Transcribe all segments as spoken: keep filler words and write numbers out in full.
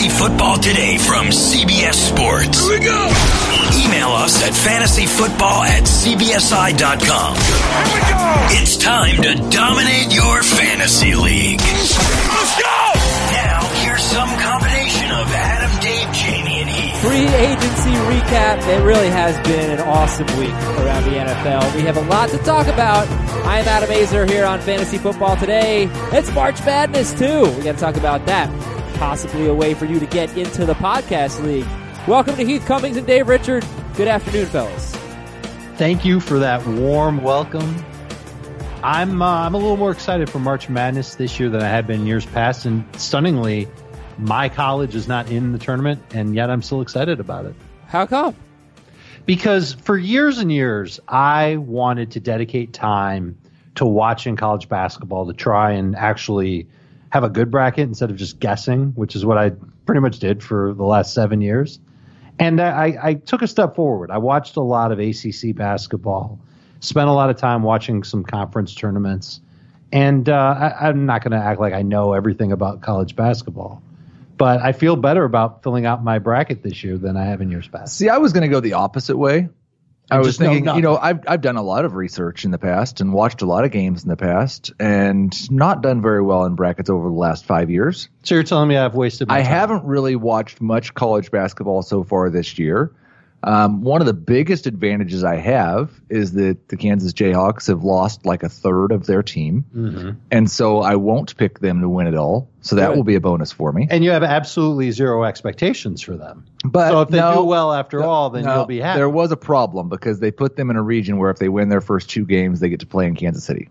Fantasy Football Today from C B S Sports. Here we go. Email us at fantasyfootball at c b s i dot com. Here we go. It's time to dominate your fantasy league. Let's go. Now, here's some combination of Adam, Dave, Jamie, and Heath. Free agency recap. It really has been an awesome week around the N F L. We have a lot to talk about. I am Adam Azer here on Fantasy Football Today. It's March Madness, too. We got to talk about that. Possibly a way for you to get into the podcast league. Welcome to Heath Cummings and Dave Richard. Good afternoon, fellas. Thank you for that warm welcome. I'm uh, I'm a little more excited for March Madness this year than I had been in years past, and stunningly, my college is not in the tournament, and yet I'm still excited about it. How come? Because for years and years, I wanted to dedicate time to watching college basketball to try and actually have a good bracket instead of just guessing, which is what I pretty much did for the last seven years. And I, I took a step forward. I watched a lot of A C C basketball, spent a lot of time watching some conference tournaments, and uh, I, I'm not going to act like I know everything about college basketball. But I feel better about filling out my bracket this year than I have in years past. See, I was going to go the opposite way. I was just know thinking, nothing. you know, I've I've done a lot of research in the past and watched a lot of games in the past and not done very well in brackets over the last five years. So you're telling me I've wasted my I time? haven't really watched much college basketball so far this year. Um, one of the biggest advantages I have is that the Kansas Jayhawks have lost like a third of their team. Mm-hmm. And so I won't pick them to win it all. So that Good. will be a bonus for me. And you have absolutely zero expectations for them. But so if they no, do well after no, all, then no, you'll be happy. There was a problem because they put them in a region where if they win their first two games, they get to play in Kansas City.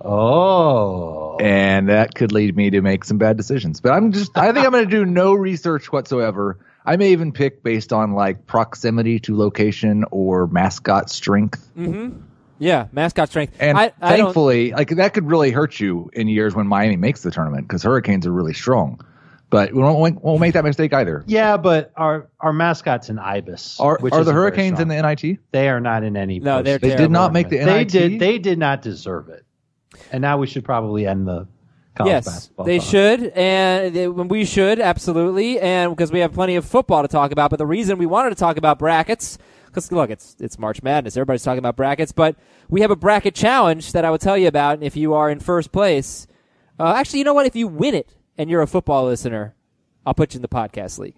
Oh. And that could lead me to make some bad decisions. But I'm just, I think I'm going to do no research whatsoever. I may even pick based on like proximity to location or mascot strength. Mm-hmm. Yeah, mascot strength. And I, I don't- thankfully, like that could really hurt you in years when Miami makes the tournament because Hurricanes are really strong. But we won't, won't make that mistake either. Yeah, but our our mascot's an Ibis. Are, which are isn't the very Hurricanes in strong. the N I T? They are not in any. No, they're They terrible. did not make the N They I T. did. They did not deserve it. And now we should probably end the college Yes, basketball. they talk. should, and they, we should, absolutely, and because we have plenty of football to talk about. But the reason we wanted to talk about brackets, because, look, it's it's March Madness. Everybody's talking about brackets, but we have a bracket challenge that I will tell you about, and if you are in first place, uh, actually, you know what? If you win it and you're a football listener, I'll put you in the podcast league.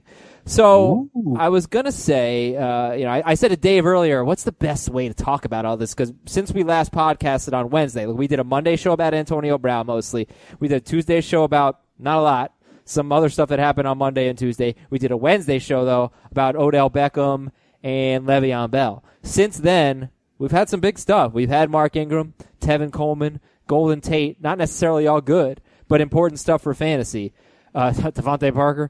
So Ooh. I was going to say, uh, you know, I, I said to Dave earlier, what's the best way to talk about all this? Because since we last podcasted on Wednesday, we did a Monday show about Antonio Brown mostly. We did a Tuesday show about, not a lot, some other stuff that happened on Monday and Tuesday. We did a Wednesday show, though, about Odell Beckham and Le'Veon Bell. Since then, we've had some big stuff. We've had Mark Ingram, Tevin Coleman, Golden Tate, not necessarily all good, but important stuff for fantasy. Uh, Devontae Parker.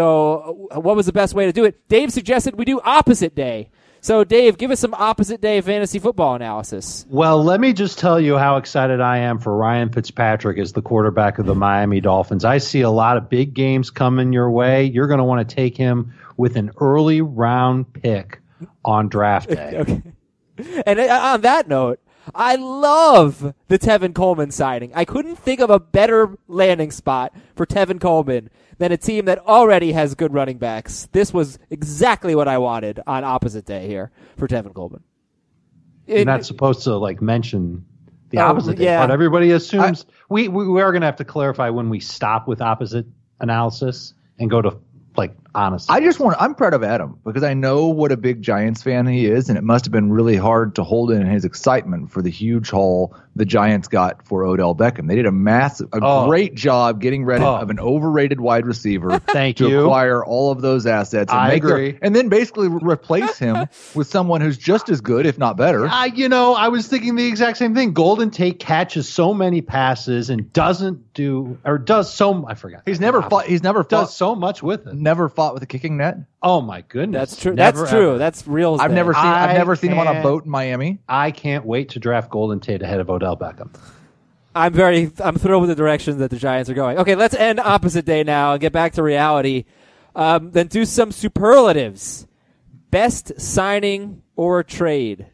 So uh, what was the best way to do it? Dave suggested we do opposite day. So, Dave, give us some opposite day fantasy football analysis. Well, let me just tell you how excited I am for Ryan Fitzpatrick as the quarterback of the Miami Dolphins. I see a lot of big games coming your way. You're going to want to take him with an early round pick on draft day. Okay. And uh, on that note, I love the Tevin Coleman signing. I couldn't think of a better landing spot for Tevin Coleman than a team that already has good running backs. This was exactly what I wanted on opposite day here for Tevin Coleman. You're It- not supposed to like mention the Oh, opposite day, yeah. but everybody assumes we, we we are going to have to clarify when we stop with opposite analysis and go to like honest. I just want, I'm proud of Adam because I know what a big Giants fan he is, and it must have been really hard to hold in his excitement for the huge haul the Giants got for Odell Beckham. They did a massive, a Oh. great job getting rid Oh. of an overrated wide receiver Thank to you. acquire all of those assets. And I make their- agree. and then basically re- replace him with someone who's just as good, if not better. I, you know, I was thinking the exact same thing. Golden Tate catches so many passes and doesn't do or does so. I forgot. He's never fought. He's never does fought. so much with it. Never fought with a kicking net. Oh my goodness, That's true. Never, That's true. ever. That's real. I've never seen. I've I never seen him on a can't- boat in Miami. I can't wait to draft Golden Tate ahead of Odell Beckham. I'm very, I'm thrilled with the direction that the Giants are going. Okay, let's end opposite day now and get back to reality. Um, then do some superlatives. Best signing or trade.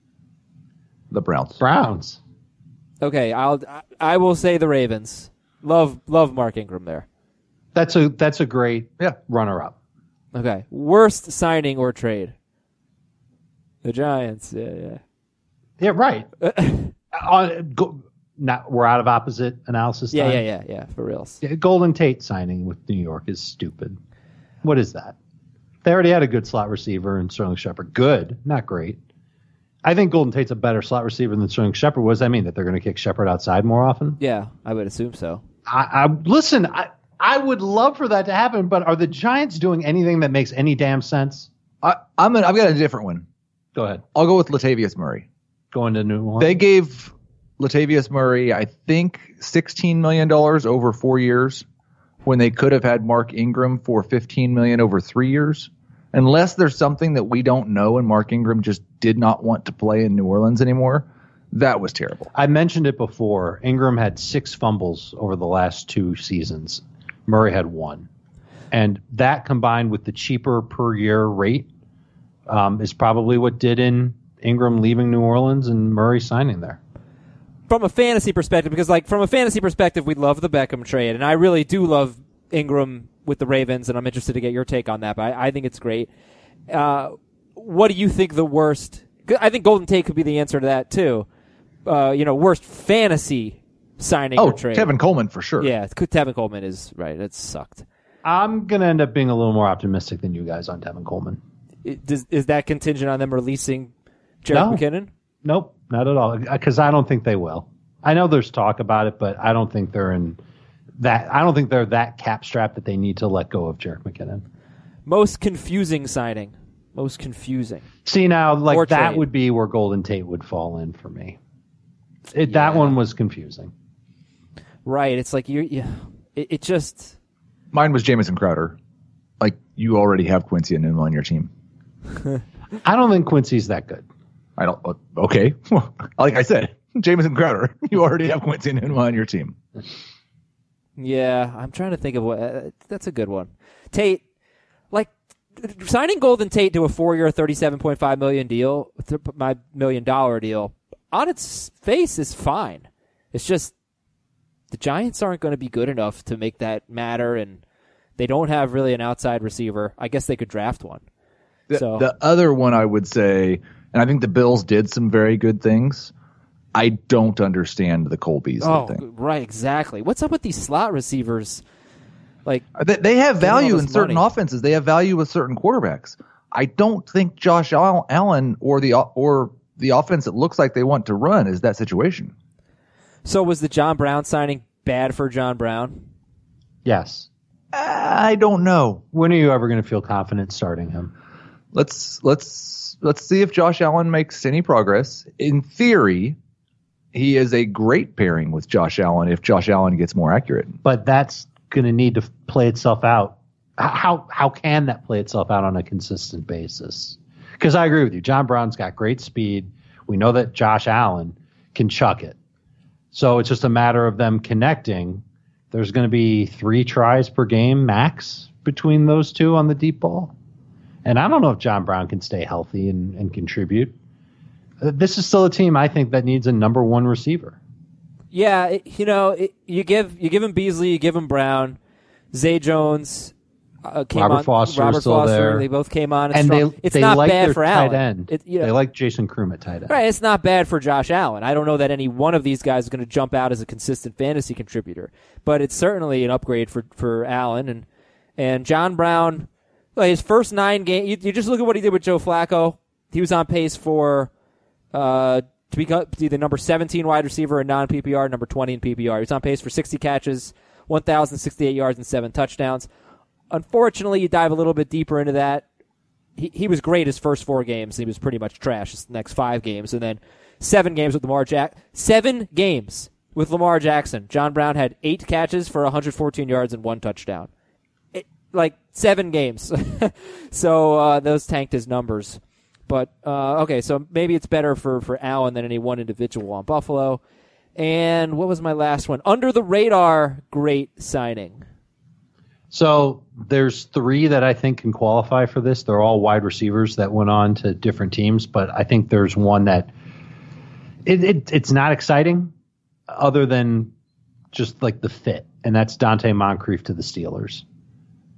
The Browns. Browns. Okay, I'll, I will say the Ravens. Love, love Mark Ingram there. That's a that's a great Yeah. runner-up. Okay. Worst signing or trade? The Giants. Yeah, yeah. Yeah, right. uh, go, not, we're out of opposite analysis Yeah, time. yeah, yeah, yeah, for reals. Yeah, Golden Tate signing with New York is stupid. What is that? They already had a good slot receiver in Sterling Shepard. Good, not great. I think Golden Tate's a better slot receiver than Sterling Shepard. What does that mean? That they're going to kick Shepard outside more often? Yeah, I would assume so. I, I listen. I, I would love for that to happen, but are the Giants doing anything that makes any damn sense? I, I'm an, I've got a different one. Go ahead. I'll go with Latavius Murray. Going to New Orleans. They gave Latavius Murray, I think, sixteen million dollars over four years when they could have had Mark Ingram for fifteen million dollars over three years. Unless there's something that we don't know and Mark Ingram just did not want to play in New Orleans anymore, that was terrible. I mentioned it before. Ingram had six fumbles over the last two seasons. Murray had one. And that combined with the cheaper per year rate um, is probably what did in Ingram leaving New Orleans and Murray signing there. From a fantasy perspective, because like from a fantasy perspective, we love the Beckham trade, and I really do love Ingram with the Ravens, and I'm interested to get your take on that, but I, I think it's great. Uh, what do you think the worst? I think Golden Tate could be the answer to that too. Uh, you know, worst fantasy signing Oh, or trade. Kevin Coleman for sure. Yeah, Tevin Coleman is right. It sucked. I'm going to end up being a little more optimistic than you guys on Tevin Coleman. It, does, is that contingent on them releasing Jerick No. McKinnon? Nope, not at all. Because I don't think they will. I know there's talk about it, but I don't think they're in that. I don't think they're that cap strapped that they need to let go of Jerick McKinnon. Most confusing signing. Most confusing. See, now, like Or that trade. would be where Golden Tate would fall in for me. It, Yeah. That one was confusing. Right. It's like you. Yeah. It, it just. Mine was Jamison Crowder. Like, you already have Quincy and Newman on your team. I don't think Quincy's that good. I don't. Okay. Like I said, Jamison Crowder. You already have Quincy and Newman on your team. Yeah, I'm trying to think of what. Uh, that's a good one. Tate, like signing Golden Tate to a four-year, thirty-seven point five million deal, my million dollar deal, on its face is fine. It's just the Giants aren't going to be good enough to make that matter, and they don't have really an outside receiver. I guess they could draft one. The, So the other one I would say, and I think the Bills did some very good things. I don't understand the Cole Beasley oh, thing. right, exactly. What's up with these slot receivers? Like, They, they have Getting all value this in certain money. offenses. They have value with certain quarterbacks. I don't think Josh Al- Allen or the or the offense that looks like they want to run is that situation. so was the John Brown signing bad for John Brown? Yes. I don't know. When are you ever going to feel confident starting him? Let's let's let's see if Josh Allen makes any progress. In theory, he is a great pairing with Josh Allen if Josh Allen gets more accurate. But that's going to need to play itself out. How how can that play itself out on a consistent basis? Because I agree with you. John Brown's got great speed. We know that Josh Allen can chuck it. So it's just a matter of them connecting. There's going to be three tries per game max between those two on the deep ball. And I don't know if John Brown can stay healthy and, and contribute. This is still a team, I think, that needs a number one receiver. Yeah, it, you know, it, you give you give him Beasley, you give him Brown, Zay Jones uh, came Robert on. Foster Robert is still Foster, there. they both came on. And strong. they, it's they not like bad their for tight Allen. end. It, you know, They like Jason Kroom at tight end. right, it's not bad for Josh Allen. I don't know that any one of these guys is going to jump out as a consistent fantasy contributor, but it's certainly an upgrade for for Allen and and John Brown. Like his first nine games, you, you just look at what he did with Joe Flacco. He was on pace for uh, to be to be the number seventeen wide receiver in non-P P R, number twenty in P P R. He was on pace for sixty catches, one thousand sixty-eight yards, and seven touchdowns. Unfortunately, you dive a little bit deeper into that. He he was great his first four games. He was pretty much trash his next five games, and then seven games with Lamar Jack. Seven games with Lamar Jackson. John Brown had eight catches for one hundred fourteen yards and one touchdown. It, like seven games, so uh, those tanked his numbers. But uh, okay, so maybe it's better for for Allen than any one individual on Buffalo. And what was my last one? Under the radar, great signing. So there's three that I think can qualify for this. They're all wide receivers that went on to different teams, but I think there's one that it, it it's not exciting other than just like the fit, and that's Dante Moncrief to the Steelers.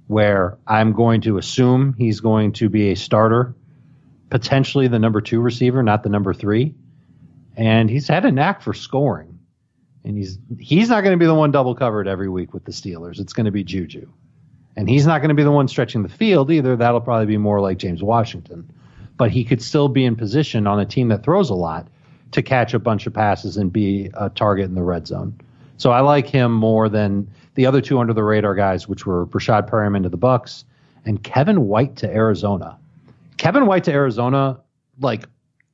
where I'm going to assume he's going to be a starter, potentially the number two receiver, not the number three. And he's had a knack for scoring. And he's he's not going to be the one double covered every week with the Steelers. It's going to be Juju. And he's not going to be the one stretching the field either. That'll probably be more like James Washington. But he could still be in position on a team that throws a lot to catch a bunch of passes and be a target in the red zone. So I like him more than the other two under the radar guys, which were Brashad Perriman to the Bucks and Kevin White to Arizona. Kevin White to Arizona, like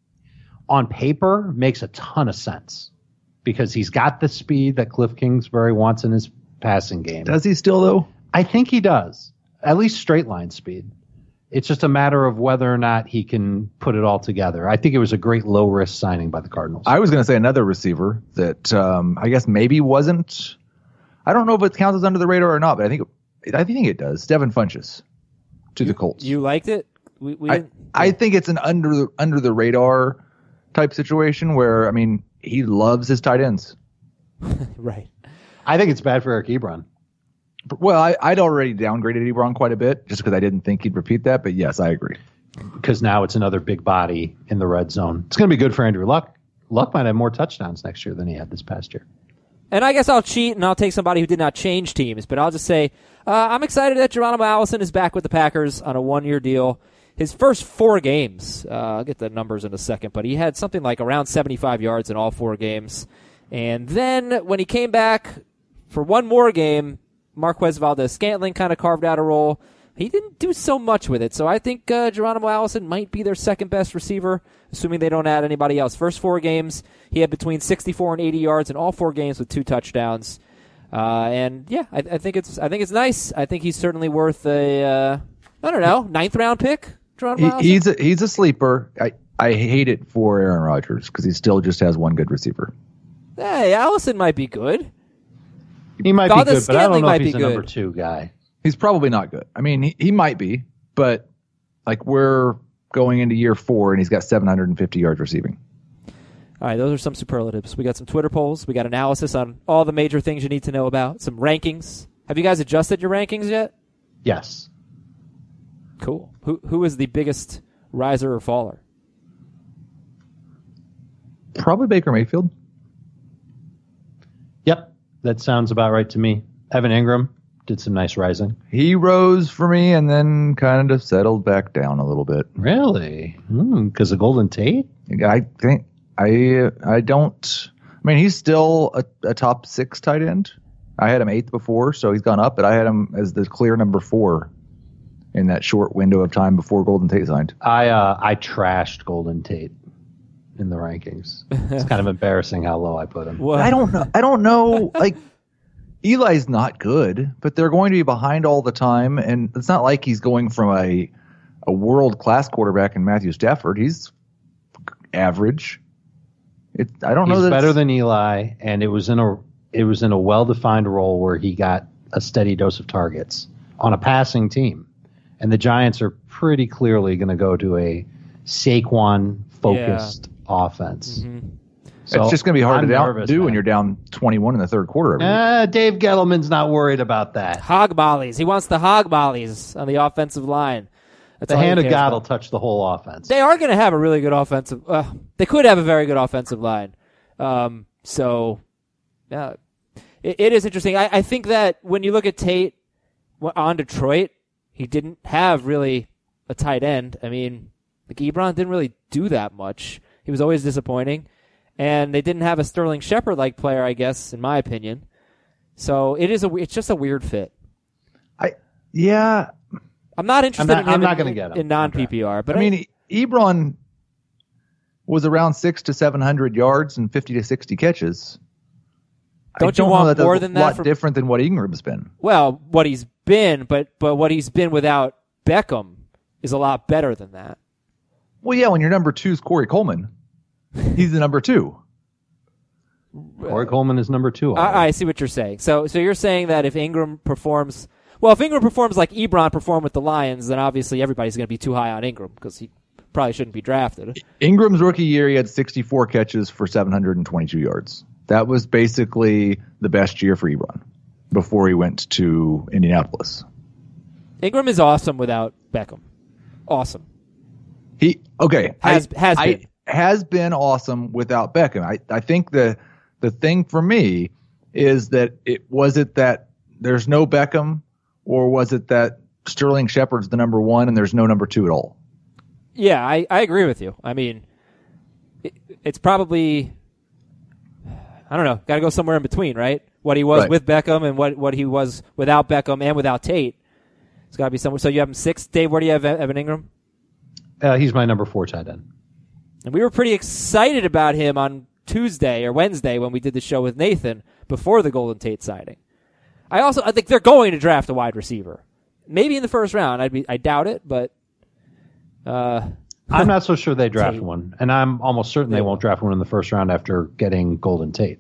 on paper, makes a ton of sense because he's got the speed that Cliff Kingsbury wants in his passing game. Does he still, though? I think he does, at least straight line speed. It's just a matter of whether or not he can put it all together. I think it was a great low-risk signing by the Cardinals. I was going to say another receiver that um, I guess maybe wasn't. I don't know if it counts as under the radar or not, but I think it, I think it does. Devin Funchess to you, the Colts. You liked it? We, we I, I think it's an under under the radar type situation where I mean he loves his tight ends. Right. I think it's bad for Eric Ebron. Well, I, I'd already downgraded Ebron quite a bit just because I didn't think he'd repeat that. But yes, I agree. Because now it's another big body in the red zone. It's going to be good for Andrew Luck. Luck might have more touchdowns next year than he had this past year. And I guess I'll cheat and I'll take somebody who did not change teams. But I'll just say uh, I'm excited that Geronimo Allison is back with the Packers on a one-year deal. His first four games, uh, I'll get the numbers in a second, but he had something like around seventy-five yards in all four games. And then when he came back for one more game, Marquez Valdez-Scantling kind of carved out a role. He didn't do so much with it, so I think uh, Geronimo Allison might be their second-best receiver, assuming they don't add anybody else. First four games, he had between sixty-four and eighty yards in all four games with two touchdowns. Uh, and, yeah, I, I think it's I think it's nice. I think he's certainly worth a, uh, I don't know, ninth-round pick, Geronimo Allison? He, he's, a, he's a sleeper. I, I hate it for Aaron Rodgers because he still just has one good receiver. Hey, Allison might be good. He might be good, but I don't know if he's a good. number two guy. He's probably not good. I mean, he, he might be, but like we're going into year four and he's got seven hundred fifty yards receiving. All right, those are some superlatives. We got some Twitter polls. We got analysis on all the major things you need to know about. Some rankings. Have you guys adjusted your rankings yet? Yes. Cool. Who who is the biggest riser or faller? Probably Baker Mayfield. Yep. That sounds about right to me. Evan Ingram did some nice rising. He rose for me and then kind of settled back down a little bit. Really? Because mm, of Golden Tate? I think I I don't. I mean, he's still a, a top six tight end. I had him eighth before, so he's gone up, but I had him as the clear number four in that short window of time before Golden Tate signed. I uh, I trashed Golden Tate in the rankings. It's kind of embarrassing how low I put him. What? I don't know. I don't know. Like Eli's not good, but they're going to be behind all the time, and it's not like he's going from a a world class quarterback in Matthew Stafford. He's average. It, I don't he's know. He's better than Eli, and it was in a it was in a well defined role where he got a steady dose of targets on a passing team, and the Giants are pretty clearly going to go to a Saquon focused yeah. offense. Mm-hmm. So it's just going to be hard I'm to nervous, do man. when you're down twenty-one in the third quarter. Uh, Dave Gettleman's not worried about that. Hog mollies. He wants the hog mollies on the offensive line. That's the all hand he of cares God about. will touch the whole offense. They are going to have a really good offensive. Uh, they could have a very good offensive line. Um, so, yeah, it, it is interesting. I, I think that when you look at Tate on Detroit, he didn't have really a tight end. I mean, like Ebron didn't really do that much. He was always disappointing, and they didn't have a Sterling Shepard-like player, I guess, in my opinion. So it is a. It's just a weird fit. I yeah. I'm not interested I'm not- in him I'm not in, gonna get him. in non-P P R. But I mean, Ebron was around six to seven hundred yards and fifty to sixty catches. Don't I you don't want know that that's more a than that lot for- different than what Ingram's been. well, what he's been, but but what he's been without Beckham is a lot better than that. Well, yeah, when your number two is Corey Coleman, he's the number two. Corey Coleman is number two. I, I see what you're saying. So so you're saying that if Ingram performs well, if Ingram performs like Ebron performed with the Lions, then obviously everybody's going to be too high on Ingram because he probably shouldn't be drafted. Ingram's rookie year, he had sixty-four catches for seven hundred twenty-two yards. That was basically the best year for Ebron before he went to Indianapolis. Ingram is awesome without Beckham. Awesome. He okay Has I, has I, been. has been awesome without Beckham. I, I think the the thing for me is that it was it that there's no Beckham, or was it that Sterling Shepard's the number one and there's no number two at all? Yeah, I, I agree with you. I mean, it, it's probably, I don't know, got to go somewhere in between, right? What he was Right. with Beckham and what, what he was without Beckham and without Tate. It's got to be somewhere. So you have him six. Dave, where do you have Evan Ingram? Uh, he's my number four tight end. And we were pretty excited about him on Tuesday or Wednesday when we did the show with Nathan before the Golden Tate signing. I also I think they're going to draft a wide receiver, maybe in the first round. I'd be I doubt it, but uh, I'm not so sure they draft Tate. one, and I'm almost certain they won't draft one in the first round after getting Golden Tate.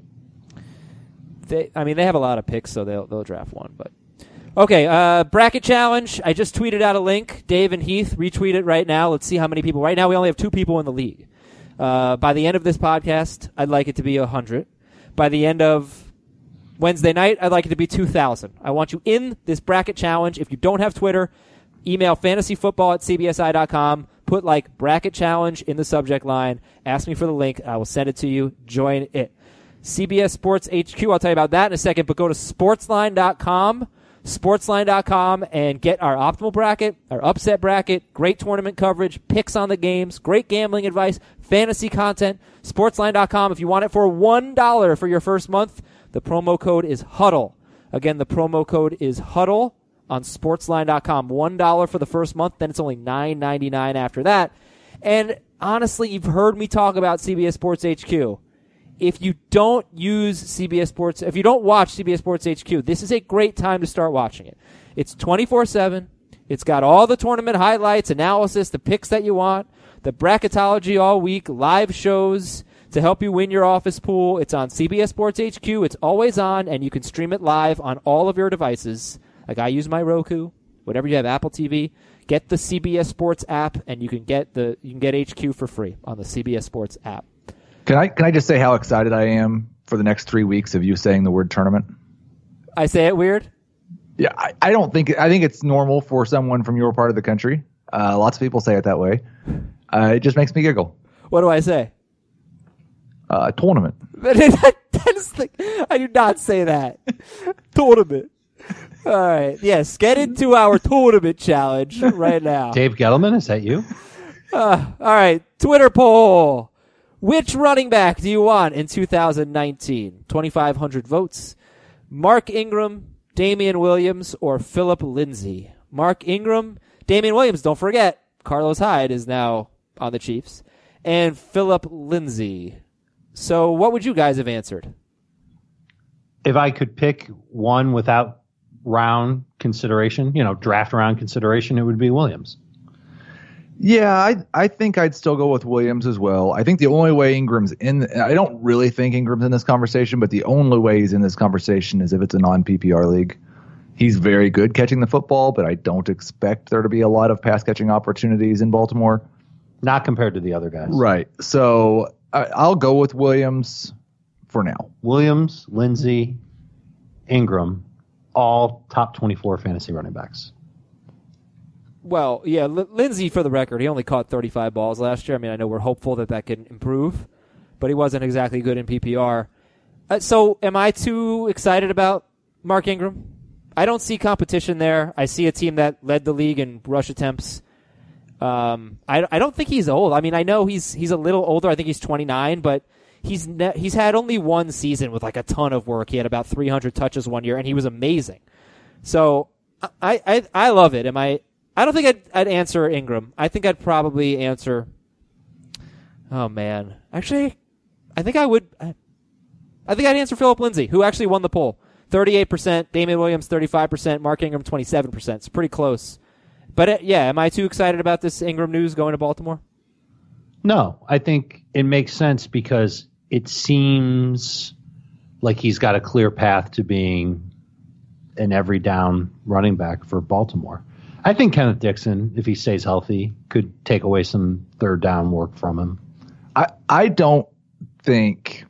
they I mean they have a lot of picks, so they'll they'll draft one. But okay, uh, bracket challenge. I just tweeted out a link. Dave and Heath, retweet it right now. Let's see how many people. Right now, we only have two people in the league. Uh, by the end of this podcast, I'd like it to be one hundred. By the end of Wednesday night, I'd like it to be two thousand. I want you in this bracket challenge. If you don't have Twitter, email fantasyfootball at c b s i dot com. Put like bracket challenge in the subject line. Ask me for the link. I will send it to you. Join it. C B S Sports H Q, I'll tell you about that in a second, but go to sportsline dot com. sportsline dot com and get our optimal bracket, our upset bracket, great tournament coverage, picks on the games, great gambling advice, fantasy content. sportsline dot com. If you want it for one dollar for your first month, the promo code is HUDDLE. Again, the promo code is HUDDLE on sportsline dot com. one dollar for the first month, then it's only nine ninety-nine after that. And honestly, you've heard me talk about C B S Sports H Q. If you don't use C B S Sports, if you don't watch C B S Sports H Q, this is a great time to start watching it. It's twenty-four seven. It's got all the tournament highlights, analysis, the picks that you want, the bracketology all week, live shows to help you win your office pool. It's on C B S Sports H Q. It's always on, and you can stream it live on all of your devices. Like I use my Roku, whatever you have, Apple T V. Get the C B S Sports app, and you can get the you can get H Q for free on the C B S Sports app. Can I can I just say how excited I am for the next three weeks of you saying the word tournament? I say it weird? Yeah, I, I don't think I think it's normal for someone from your part of the country. Uh, lots of people say it that way. Uh, it just makes me giggle. What do I say? Uh, tournament. that is the, I do not say that. Tournament. All right. Yes, get into our tournament challenge right now. Dave Gettleman, is that you? Uh, all right. Twitter poll. Which running back do you want in two thousand nineteen? twenty-five hundred votes. Mark Ingram, Damian Williams, or Philip Lindsay? Mark Ingram, Damian Williams, don't forget, Carlos Hyde is now on the Chiefs, and Philip Lindsay. So what would you guys have answered? If I could pick one without round consideration, you know, draft round consideration, it would be Williams. Yeah, I I think I'd still go with Williams as well. I think the only way Ingram's in, I don't really think Ingram's in this conversation, but the only way he's in this conversation is if it's a non-P P R league. He's very good catching the football, but I don't expect there to be a lot of pass catching opportunities in Baltimore. Not compared to the other guys. Right. So I, I'll go with Williams for now. Williams, Lindsay, Ingram, all top twenty-four fantasy running backs. Well, yeah, L- Lindsay, for the record, he only caught thirty-five balls last year. I mean, I know we're hopeful that that can improve, but he wasn't exactly good in P P R. Uh, so am I too excited about Mark Ingram? I don't see competition there. I see a team that led the league in rush attempts. Um, I, I don't think he's old. I mean, I know he's he's a little older. I think he's twenty-nine, but he's ne- he's had only one season with like a ton of work. He had about three hundred touches one year, and he was amazing. So I I, I love it. Am I? I don't think I'd, I'd answer Ingram. I think I'd probably answer. Oh man, actually, I think I would. I, I think I'd answer Philip Lindsay, who actually won the poll. thirty-eight percent, Damian Williams thirty-five percent, Mark Ingram twenty-seven percent. It's pretty close. But uh, yeah, am I too excited about this Ingram news going to Baltimore? No, I think it makes sense because it seems like he's got a clear path to being an every down running back for Baltimore. I think Kenneth Dixon, if he stays healthy, could take away some third down work from him. I, I don't think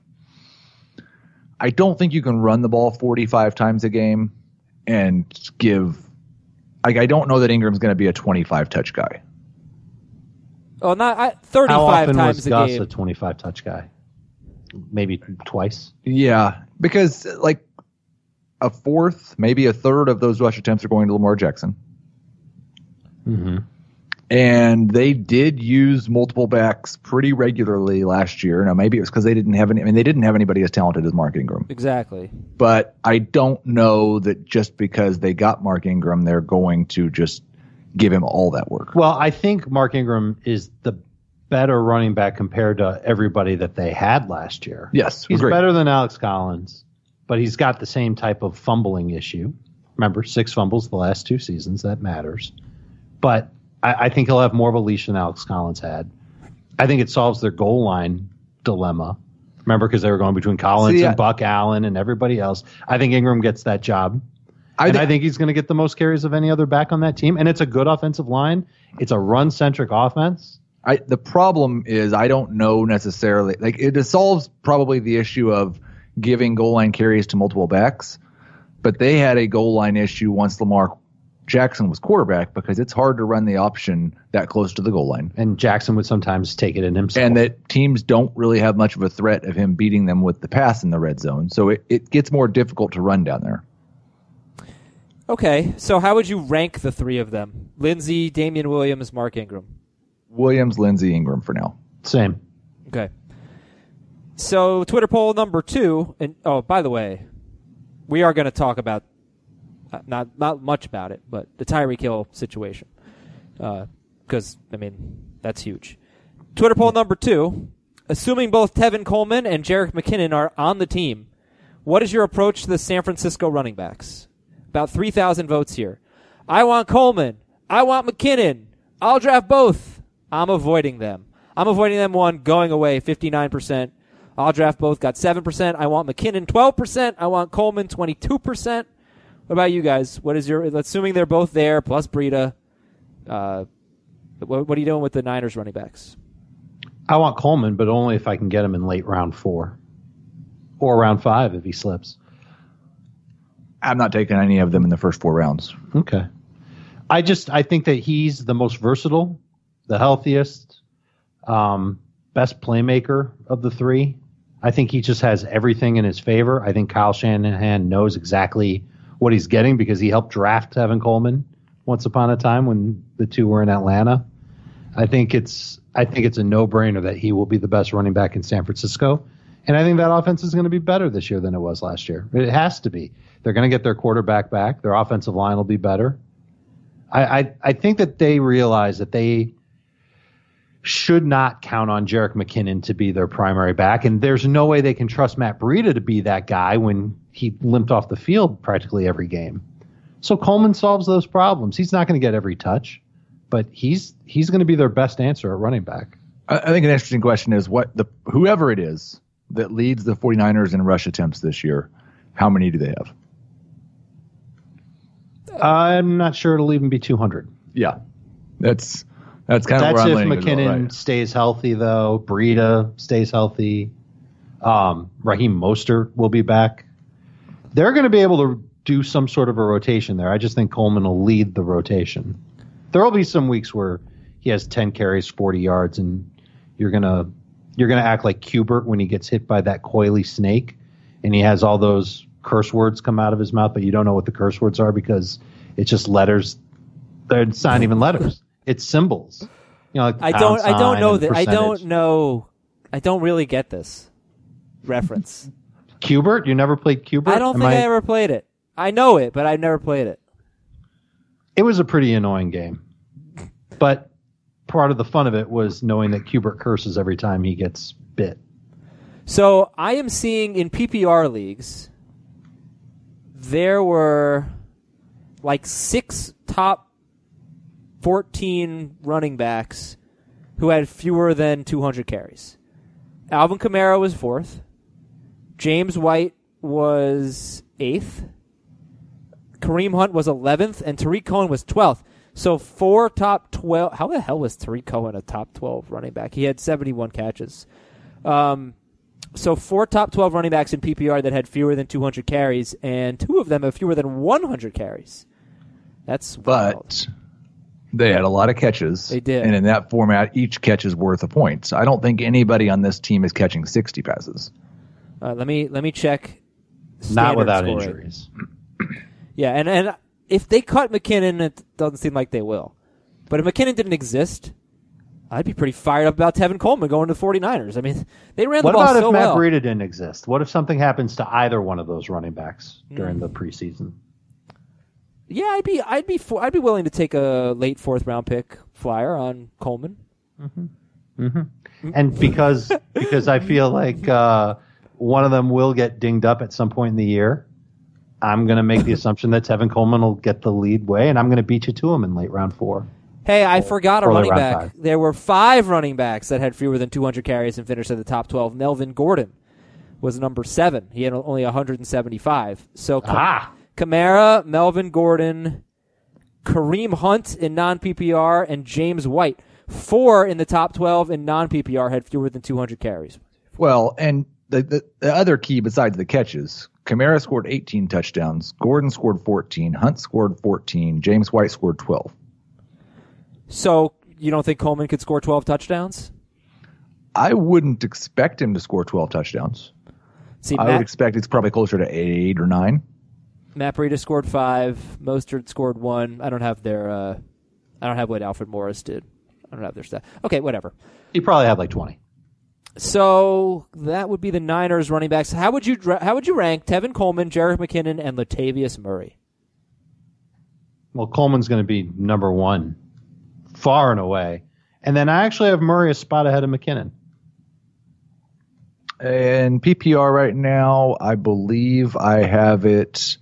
I don't think you can run the ball forty-five times a game and give like I don't know that Ingram's going to be a twenty-five touch guy. Oh, not I, thirty-five How often times was a Gus game. a twenty-five touch guy? Maybe twice. Yeah, because like a fourth, maybe a third of those rush attempts are going to Lamar Jackson. Mm-hmm. And they did use multiple backs pretty regularly last year. Now, maybe it was because they didn't have any. I mean, they didn't have anybody as talented as Mark Ingram. Exactly. But I don't know that just because they got Mark Ingram, they're going to just give him all that work. Well, I think Mark Ingram is the better running back compared to everybody that they had last year. Yes, he's agreed. better than Alex Collins, but he's got the same type of fumbling issue. Remember, six fumbles the last two seasons. That matters. But I, I think he'll have more of a leash than Alex Collins had. I think it solves their goal line dilemma. Remember, because they were going between Collins See, and I, Buck Allen and everybody else. I think Ingram gets that job. I and think, I think he's going to get the most carries of any other back on that team. And it's a good offensive line. It's a run-centric offense. I, the problem is I don't know necessarily. Like it solves probably the issue of giving goal line carries to multiple backs, but they had a goal line issue once Lamar Jackson was quarterback because it's hard to run the option that close to the goal line. And Jackson would sometimes take it in himself. And that teams don't really have much of a threat of him beating them with the pass in the red zone. So it, it gets more difficult to run down there. Okay, so how would you rank the three of them? Lindsey, Damian Williams, Mark Ingram. Williams, Lindsey, Ingram for now. Same. Okay. So Twitter poll number two, and oh, by the way, we are going to talk about uh, not not much about it, but the Tyreek Hill situation, because uh, I mean that's huge. Twitter poll number two: assuming both Tevin Coleman and Jerick McKinnon are on the team, what is your approach to the San Francisco running backs? About three thousand votes here. I want Coleman. I want McKinnon. I'll draft both. I'm avoiding them. I'm avoiding them one, going away, fifty-nine percent. I'll draft both, got seven percent. I want McKinnon, twelve percent. I want Coleman, twenty-two percent. What about you guys? What is your, assuming they're both there, plus Breida, uh, what, what are you doing with the Niners running backs? I want Coleman, but only if I can get him in late round four. Or round five if he slips. I'm not taking any of them in the first four rounds. Okay. I just, I think that he's the most versatile, the healthiest, um, best playmaker of the three. I think he just has everything in his favor. I think Kyle Shanahan knows exactly what he's getting because he helped draft Tevin Coleman once upon a time when the two were in Atlanta. I think it's I think it's a no-brainer that he will be the best running back in San Francisco. And I think that offense is going to be better this year than it was last year. It has to be. They're going to get their quarterback back. Their offensive line will be better. I, I, I think that they realize that they should not count on Jerick McKinnon to be their primary back, and there's no way they can trust Matt Breida to be that guy when he limped off the field practically every game. So Coleman solves those problems. He's not going to get every touch, but he's he's going to be their best answer at running back. I, I think an interesting question is what the whoever it is that leads the 49ers in rush attempts this year, how many do they have? I'm not sure it'll even be two hundred. Yeah, that's that's kind of That's where I'm if leaning as well, McKinnon right? stays healthy, though. Breida stays healthy. Um, Raheem Mostert will be back. They're going to be able to do some sort of a rotation there. I just think Coleman will lead the rotation. There will be some weeks where he has ten carries, forty yards, and you're gonna you're gonna act like Qbert when he gets hit by that coily snake, and he has all those curse words come out of his mouth, but you don't know what the curse words are because it's just letters. It's not even letters. It's symbols. You know, like the I don't. pound I don't sign know and that. I don't percentage. know. I don't really get this reference. Qbert? You never played Qbert? I don't Am think I ever played it. I know it, but I've never played it. It was a pretty annoying game, but part of the fun of it was knowing that Qbert curses every time he gets bit. So I am seeing in P P R leagues, there were like six top fourteen running backs who had fewer than two hundred carries. Alvin Kamara was fourth. James White was eighth. Kareem Hunt was eleventh, and Tariq Cohen was twelfth. So four top twelve. How the hell was Tariq Cohen a top twelve running back? He had seventy-one catches. Um, so four top twelve running backs in P P R that had fewer than two hundred carries, and two of them have fewer than one hundred carries. That's wild. But they had a lot of catches. They did. And in that format, each catch is worth a point. So I don't think anybody on this team is catching sixty passes. Uh, let me let me check. Not without scoring. injuries. Yeah, and, and if they cut McKinnon, it doesn't seem like they will. But if McKinnon didn't exist, I'd be pretty fired up about Tevin Coleman going to the 49ers. I mean, they ran the What ball about so if Matt well. Breida didn't exist? What if something happens to either one of those running backs during Mm. the preseason? Yeah, I'd be I'd be for, I'd be willing to take a late fourth round pick flyer on Coleman. And because because I feel like uh, one of them will get dinged up at some point in the year, I'm going to make the assumption that Tevin Coleman will get the lead way, and I'm going to beat you to him in late round four. Hey, I forgot a Early running round back. five. There were five running backs that had fewer than two hundred carries and finished in the top twelve. Melvin Gordon was number seven. He had only one hundred seventy-five. So Cam- Ah. Kamara, Melvin Gordon, Kareem Hunt in non-P P R, and James White. Four in the top twelve in non-P P R had fewer than two hundred carries. Well, and the, the, the other key besides the catches, Kamara scored eighteen touchdowns, Gordon scored fourteen, Hunt scored fourteen, James White scored twelve. So you don't think Coleman could score twelve touchdowns? I wouldn't expect him to score twelve touchdowns. See, I Matt, would expect it's probably closer to eight or nine. Matt Breida scored five. Mostert scored one. I don't have their. Uh, I don't have what Alfred Morris did. I don't have their stat. Okay, whatever. He probably had like twenty. So that would be the Niners running backs. How would you dra- how would you rank Tevin Coleman, Jerick McKinnon, and Latavius Murray? Well, Coleman's going to be number one, far and away. And then I actually have Murray a spot ahead of McKinnon. And P P R right now, I believe I have it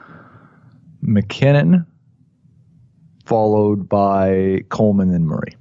McKinnon, followed by Coleman and Murray.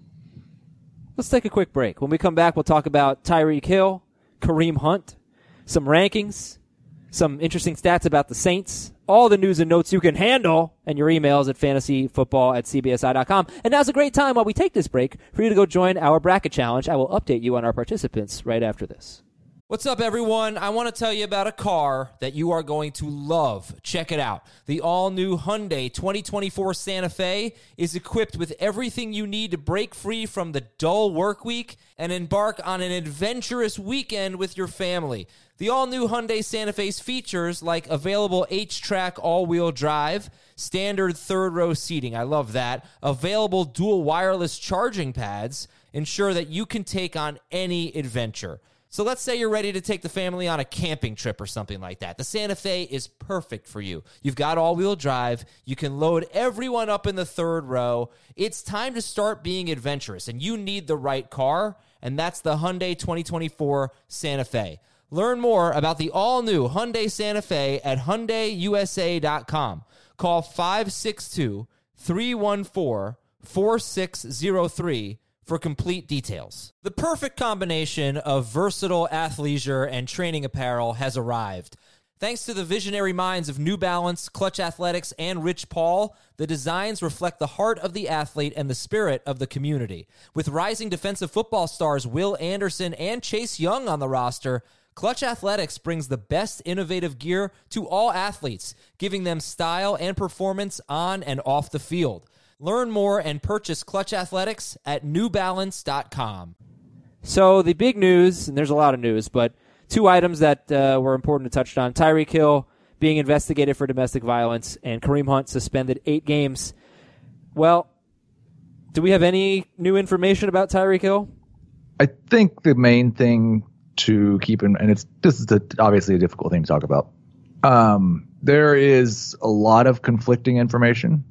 Let's take a quick break. When we come back, we'll talk about Tyreek Hill, Kareem Hunt, some rankings, some interesting stats about the Saints, all the news and notes you can handle, and your emails at fantasyfootball at c b s i dot com. And now's a great time while we take this break for you to go join our bracket challenge. I will update you on our participants right after this. What's up, everyone? I want to tell you about a car that you are going to love. Check it out. The all-new Hyundai twenty twenty-four Santa Fe is equipped with everything you need to break free from the dull work week and embark on an adventurous weekend with your family. The all-new Hyundai Santa Fe's features like available H-Track all-wheel drive, standard third-row seating, I love that, available dual wireless charging pads, ensure that you can take on any adventure. So let's say you're ready to take the family on a camping trip or something like that. The Santa Fe is perfect for you. You've got all-wheel drive. You can load everyone up in the third row. It's time to start being adventurous, and you need the right car, and that's the Hyundai twenty twenty-four Santa Fe. Learn more about the all-new Hyundai Santa Fe at Hyundai U S A dot com. Call five six two, three one four, four six zero three for complete details. The perfect combination of versatile athleisure and training apparel has arrived. Thanks to the visionary minds of New Balance, Clutch Athletics, and Rich Paul, the designs reflect the heart of the athlete and the spirit of the community. With rising defensive football stars Will Anderson and Chase Young on the roster, Clutch Athletics brings the best innovative gear to all athletes, giving them style and performance on and off the field. Learn more and purchase Clutch Athletics at new balance dot com. So the big news, and there's a lot of news, but two items that uh, were important to touch on. Tyreek Hill being investigated for domestic violence and Kareem Hunt suspended eight games. Well, do we have any new information about Tyreek Hill? I think the main thing to keep in, and it's this is a, obviously a difficult thing to talk about. Um, there is a lot of conflicting information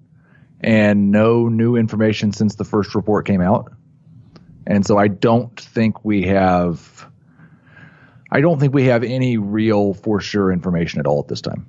and no new information since the first report came out. And so I don't think we have I don't think we have any real for sure information at all at this time.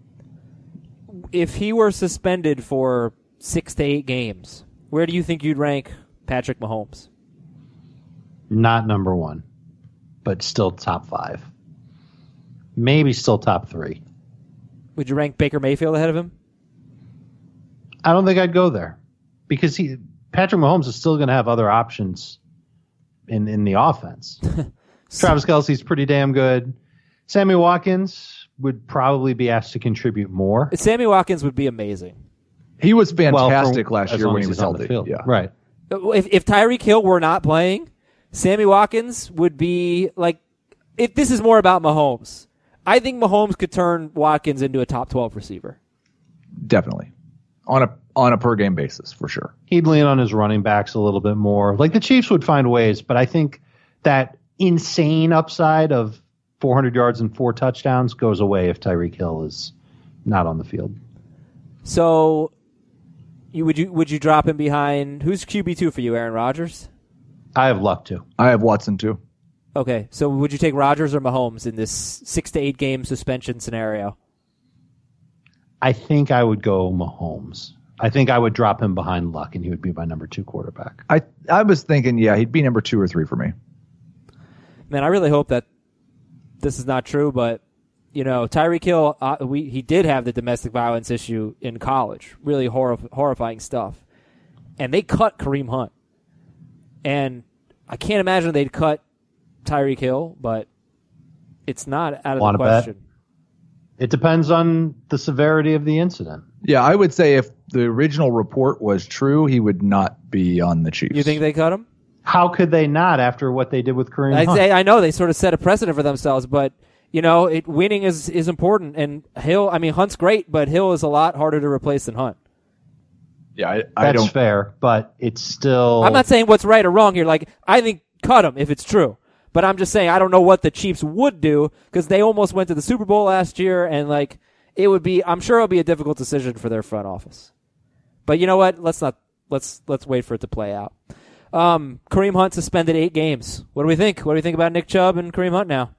If he were suspended for six to eight games, where do you think you'd rank Patrick Mahomes? Not number one, but still top five. Maybe still top three. Would you rank Baker Mayfield ahead of him? I don't think I'd go there because he Patrick Mahomes is still going to have other options in, in the offense. Travis Kelce's pretty damn good. Sammy Watkins would probably be asked to contribute more. Sammy Watkins would be amazing. He was fantastic well, last year when he was healthy. Yeah. Right. If if Tyreek Hill were not playing, Sammy Watkins would be like. If this is more about Mahomes, I think Mahomes could turn Watkins into a top twelve receiver. Definitely, on a on a per game basis for sure. He'd lean on his running backs a little bit more. Like the Chiefs would find ways, but I think that insane upside of four hundred yards and four touchdowns goes away if Tyreek Hill is not on the field. So, you would you would you drop him behind who's Q B two for you, Aaron Rodgers? I have luck too. I have Watson too. Okay, so would you take Rodgers or Mahomes in this six to eight game suspension scenario? I think I would go Mahomes. I think I would drop him behind Luck, and he would be my number two quarterback. I I was thinking, yeah, he'd be number two or three for me. Man, I really hope that this is not true, but you know, Tyreek Hill, uh, we he did have the domestic violence issue in college, really horrif- horrifying stuff, and they cut Kareem Hunt, and I can't imagine they'd cut Tyreek Hill, but it's not out of Wanna the question. Bet? It depends on the severity of the incident. Yeah, I would say if the original report was true, he would not be on the Chiefs. You think they cut him? How could they not after what they did with Kareem I, Hunt? say, I know they sort of set a precedent for themselves, but you know, it, winning is is important. And Hill, I mean, Hunt's great, but Hill is a lot harder to replace than Hunt. Yeah, I, I That's don't. fair, but it's still. I'm not saying what's right or wrong here. Like, I think cut him if it's true. But I'm just saying I don't know what the Chiefs would do because they almost went to the Super Bowl last year, and like it would be, I'm sure it'll be a difficult decision for their front office. But you know what? Let's not let's let's wait for it to play out. Um, Kareem Hunt suspended eight games. What do we think? What do we think about Nick Chubb and Kareem Hunt now?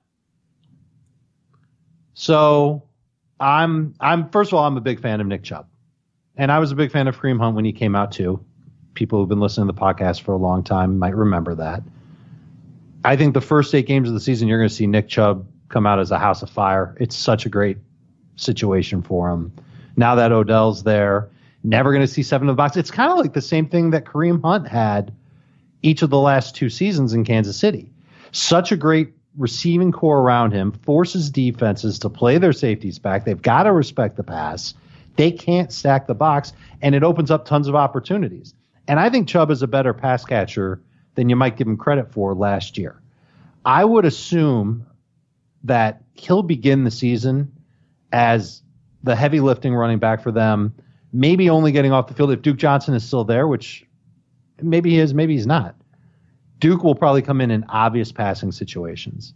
So, I'm I'm first of all I'm a big fan of Nick Chubb, and I was a big fan of Kareem Hunt when he came out too. People who've been listening to the podcast for a long time might remember that. I think the first eight games of the season, you're going to see Nick Chubb come out as a house of fire. It's such a great situation for him. Now that Odell's there, never going to see seven in the box. It's kind of like the same thing that Kareem Hunt had each of the last two seasons in Kansas City. Such a great receiving core around him, forces defenses to play their safeties back. They've got to respect the pass. They can't stack the box, and it opens up tons of opportunities. And I think Chubb is a better pass catcher than you might give him credit for last year. I would assume that he'll begin the season as the heavy lifting running back for them, maybe only getting off the field if Duke Johnson is still there, which maybe he is, maybe he's not. Duke will probably come in in obvious passing situations.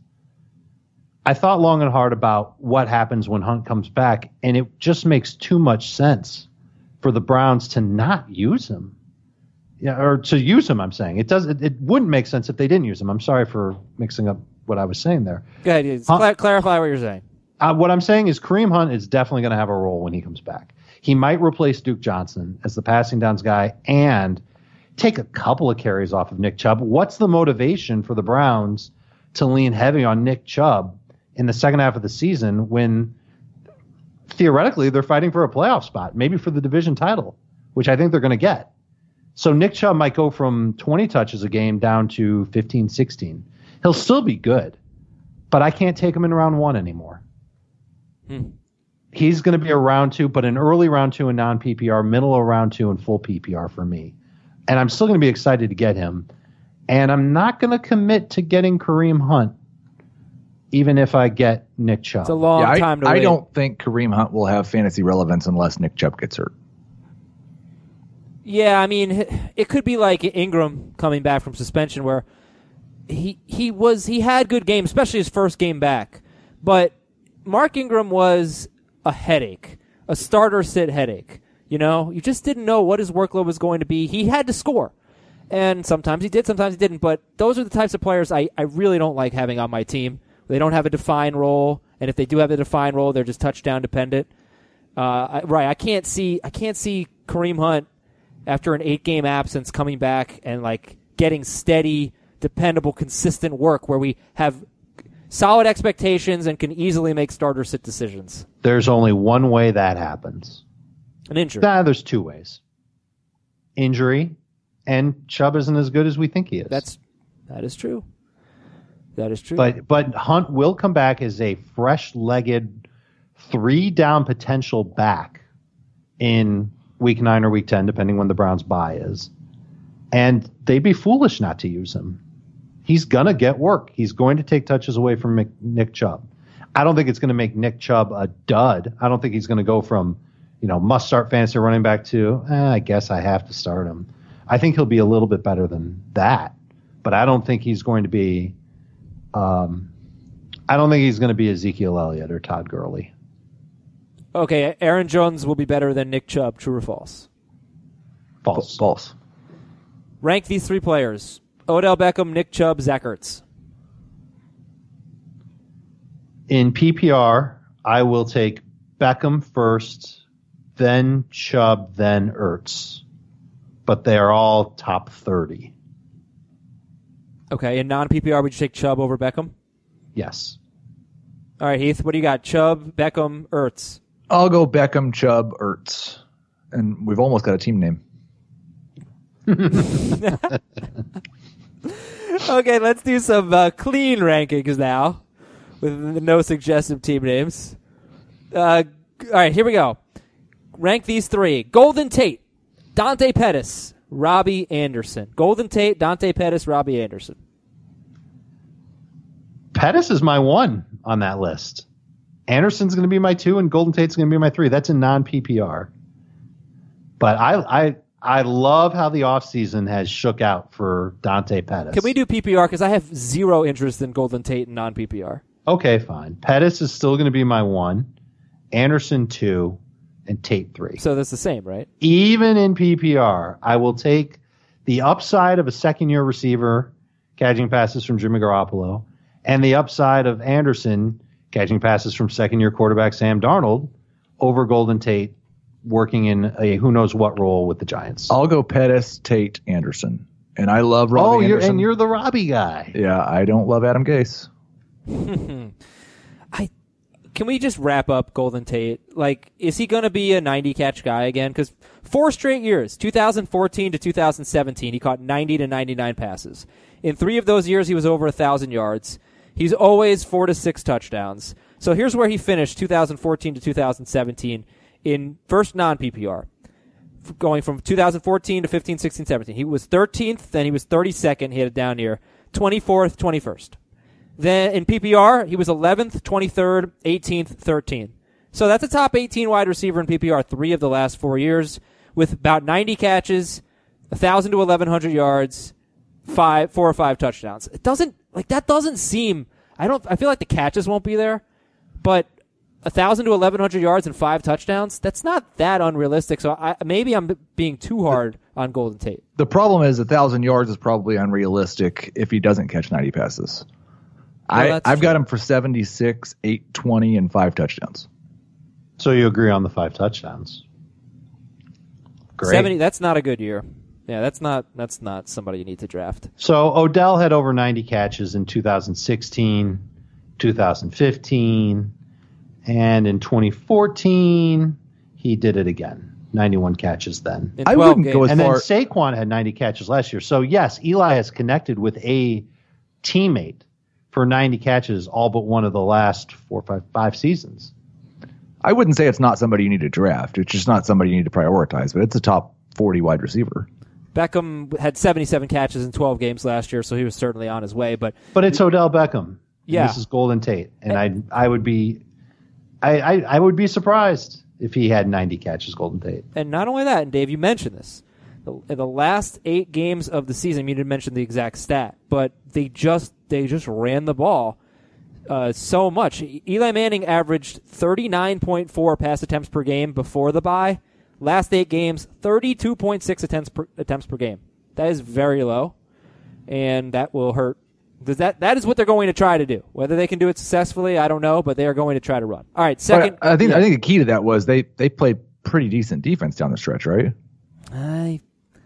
I thought long and hard about what happens when Hunt comes back, and it just makes too much sense for the Browns to not use him. Yeah, or to use him, I'm saying. It does. It, it wouldn't make sense if they didn't use him. I'm sorry for mixing up what I was saying there. Go ahead. Hunt, Cla- clarify what you're saying. Uh, what I'm saying is Kareem Hunt is definitely going to have a role when he comes back. He might replace Duke Johnson as the passing downs guy and take a couple of carries off of Nick Chubb. What's the motivation for the Browns to lean heavy on Nick Chubb in the second half of the season when theoretically they're fighting for a playoff spot, maybe for the division title, which I think they're going to get? So Nick Chubb might go from twenty touches a game down to fifteen, sixteen. He'll still be good, but I can't take him in round one anymore. Hmm. He's going to be a round two, but an early round two in non-P P R, middle of round two in full P P R for me. And I'm still going to be excited to get him. And I'm not going to commit to getting Kareem Hunt, even if I get Nick Chubb. It's a long yeah, I, time to I wait. don't think Kareem Hunt will have fantasy relevance unless Nick Chubb gets hurt. Yeah, I mean, it could be like Ingram coming back from suspension where he he was he had good games, especially his first game back. But Mark Ingram was a headache, a starter sit headache. You know, you just didn't know what his workload was going to be. He had to score. And sometimes he did, sometimes he didn't. But those are the types of players I, I really don't like having on my team. They don't have a defined role, and if they do have a defined role, they're just touchdown dependent. Uh, I, right, I can't see I can't see Kareem Hunt after an eight-game absence coming back and like getting steady, dependable, consistent work where we have solid expectations and can easily make starter sit decisions. There's only one way that happens. An injury. Nah, there's two ways. Injury, and Chubb isn't as good as we think he is. That's that is true. That is true. But but Hunt will come back as a fresh-legged, three-down potential back in week nine or week ten, depending when the Browns' bye is. And they'd be foolish not to use him. He's going to get work. He's going to take touches away from Mick, Nick Chubb. I don't think it's going to make Nick Chubb a dud. I don't think he's going to go from, you know, must-start fantasy running back to, eh, I guess I have to start him. I think he'll be a little bit better than that. But I don't think he's going to be um, I don't think he's going to be Ezekiel Elliott or Todd Gurley. Okay, Aaron Jones will be better than Nick Chubb. True or false? False. False. Rank these three players. Odell Beckham, Nick Chubb, Zach Ertz. In P P R, I will take Beckham first, then Chubb, then Ertz. But they are all top thirty. Okay, in non-P P R, would you take Chubb over Beckham? Yes. All right, Heath, what do you got? Chubb, Beckham, Ertz. I'll go Beckham, Chubb, Ertz. And we've almost got a team name. Okay, let's do some uh, clean rankings now with no suggestive team names. Uh, all right, here we go. Rank these three. Golden Tate, Dante Pettis, Robbie Anderson. Golden Tate, Dante Pettis, Robbie Anderson. Pettis is my one on that list. Anderson's going to be my two, and Golden Tate's going to be my three. That's in non-P P R. But I I I love how the offseason has shook out for Dante Pettis. Can we do P P R? Because I have zero interest in Golden Tate in non-P P R. Okay, fine. Pettis is still going to be my one, Anderson two, and Tate three. So that's the same, right? Even in P P R, I will take the upside of a second-year receiver catching passes from Jimmy Garoppolo and the upside of Anderson catching passes from second-year quarterback Sam Darnold over Golden Tate working in a who-knows-what role with the Giants. I'll go Pettis, Tate, Anderson. And I love Robbie oh, you're, Anderson. and you're the Robbie guy. Yeah, I don't love Adam Gase. I Can we just wrap up Golden Tate? Like, is he going to be a ninety-catch guy again? Because four straight years, two thousand fourteen to two thousand seventeen, he caught ninety to ninety-nine passes. In three of those years, he was over one thousand yards. He's always four to six touchdowns. So here's where he finished two thousand fourteen to two thousand seventeen in first non-P P R. Going from two thousand fourteen to fifteen, sixteen, seventeen. He was thirteenth, then he was thirty-second. He had a down year. twenty-fourth, twenty-first. Then in P P R, he was eleventh, twenty-third, eighteenth, thirteenth. So that's a top eighteen wide receiver in P P R three of the last four years with about ninety catches, one thousand to eleven hundred yards, five, four or five touchdowns. It doesn't, like, that doesn't seem, I don't, I feel like the catches won't be there, but one thousand to eleven hundred yards and five touchdowns, that's not that unrealistic. So I, maybe I'm being too hard on Golden Tate. The problem is one thousand yards is probably unrealistic if he doesn't catch ninety passes. Well, I, I've true. got him for seventy-six, eight twenty, and five touchdowns. So you agree on the five touchdowns. Great. seventy, that's not a good year. Yeah, that's not that's not somebody you need to draft. So Odell had over ninety catches in two thousand sixteen, two thousand fifteen, and in twenty fourteen, he did it again. ninety-one catches then. In I twelve wouldn't games. go as And then far. Saquon had ninety catches last year. So, yes, Eli has connected with a teammate for ninety catches all but one of the last four, five, five seasons. I wouldn't say it's not somebody you need to draft. It's just not somebody you need to prioritize, but it's a top forty wide receiver. Beckham had seventy-seven catches in twelve games last year, so he was certainly on his way. But But it's Odell Beckham. Yeah. And this is Golden Tate. And I I would be I, I, I would be surprised if he had ninety catches, Golden Tate. and not only that, and Dave, you mentioned this. The, in the last eight games of the season, you didn't mention the exact stat, but they just they just ran the ball uh, so much. Eli Manning averaged thirty-nine point four pass attempts per game before the bye. Last eight games, thirty-two point six attempts per, attempts per game. That is very low, and that will hurt. Does that that is what they're going to try to do. Whether they can do it successfully, I don't know, but they are going to try to run. All right, second. But I think yeah. I think the key to that was they they played pretty decent defense down the stretch, right? I,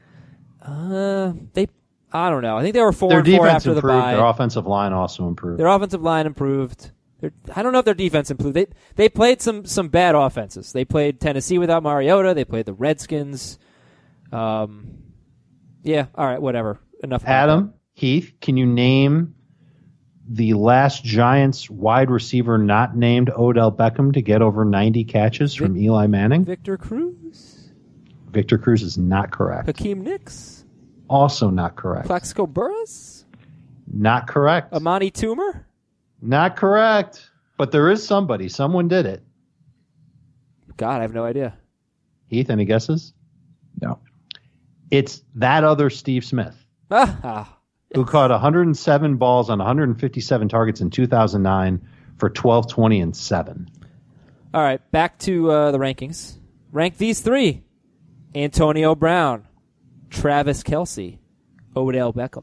uh, they, I don't know. I think they were four Their and four defense after the improved. bye. Their offensive line also improved. Their offensive line improved. Their, I don't know if their defense improved. They they played some some bad offenses. They played Tennessee without Mariota. They played the Redskins. Um, yeah. All right. Whatever. Enough. about Adam, Heath, can you name the last Giants wide receiver not named Odell Beckham to get over ninety catches from Eli Manning? that. Victor Cruz. Victor Cruz is not correct. Hakeem Nicks? Also not correct. Plaxico Burress? Not correct. Amani Toomer? Not correct. But there is somebody. Someone did it. God, I have no idea. Heath, any guesses? No. It's that other Steve Smith, Ah, who caught one hundred seven balls on one hundred fifty-seven targets in two thousand nine for twelve, twenty, and seven. all right, back to uh, the rankings. Rank these three. Antonio Brown, Travis Kelce, Odell Beckham.